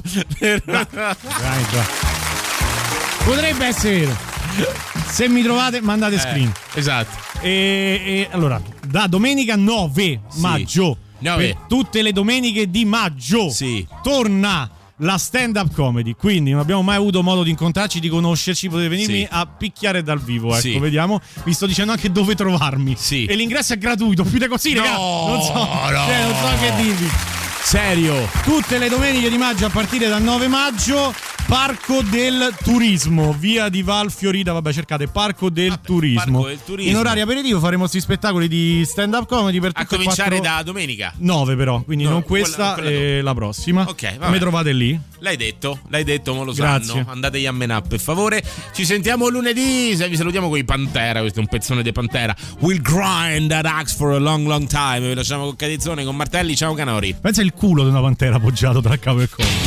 Potrebbe essere vero. Se mi trovate mandate screen. Esatto. E allora, da domenica 9 maggio. Per tutte le domeniche di maggio torna la stand-up comedy, quindi non abbiamo mai avuto modo di incontrarci, di conoscerci, potete venirmi a picchiare dal vivo, ecco, vediamo, vi sto dicendo anche dove trovarmi e l'ingresso è gratuito, più di così, raga, non so che dirvi. Serio, tutte le domeniche di maggio a partire dal 9 maggio, Parco del Turismo, via di Val Fiorita, cercate Parco del Turismo. In orario aperitivo faremo questi spettacoli di stand-up comedy per a cominciare da domenica 9 però, quindi non questa e la prossima. Ok, mi trovate lì. L'hai detto, mo lo Grazie. sanno. Andategli a menare per favore. Ci sentiamo lunedì. Vi salutiamo con i Pantera. Questo è un pezzone dei Pantera. We'll grind that axe for a long, long time. Vi lasciamo con Cadizzone, con Martelli. Ciao Canori. Pensa il culo di una pantera appoggiato tra capo e collo.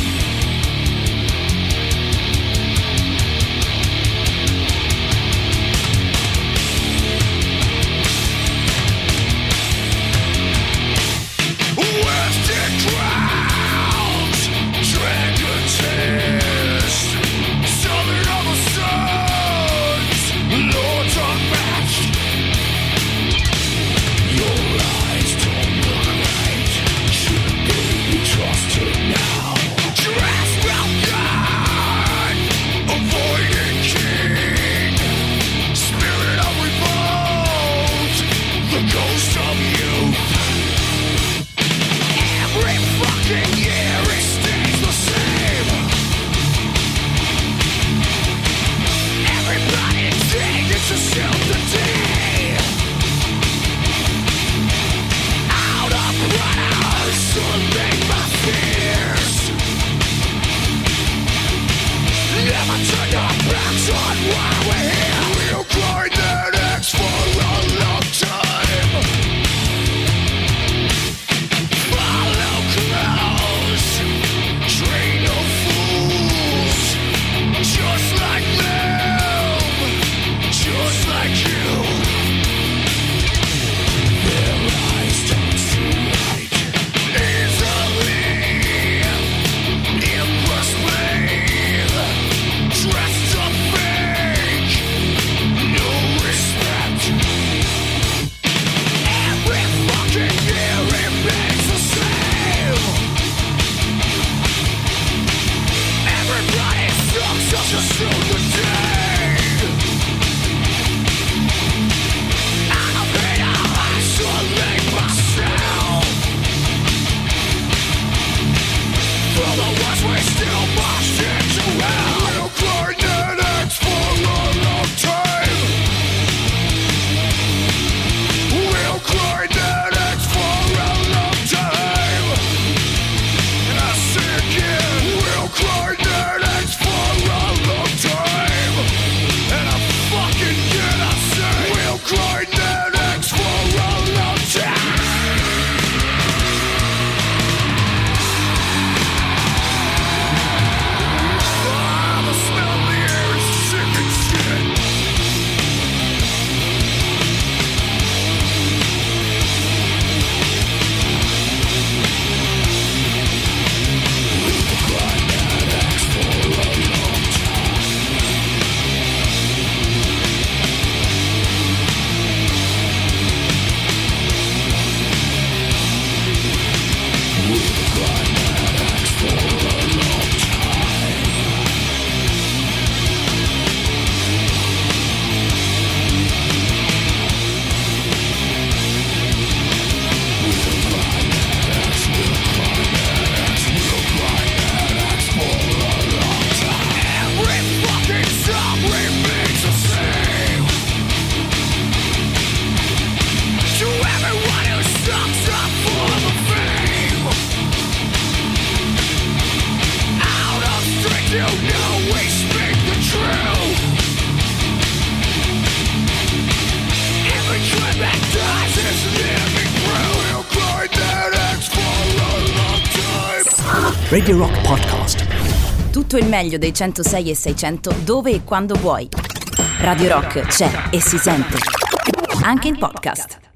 Radio Rock Podcast. Tutto il meglio dei 106 e 600 dove e quando vuoi. Radio Rock c'è e si sente. Anche in podcast.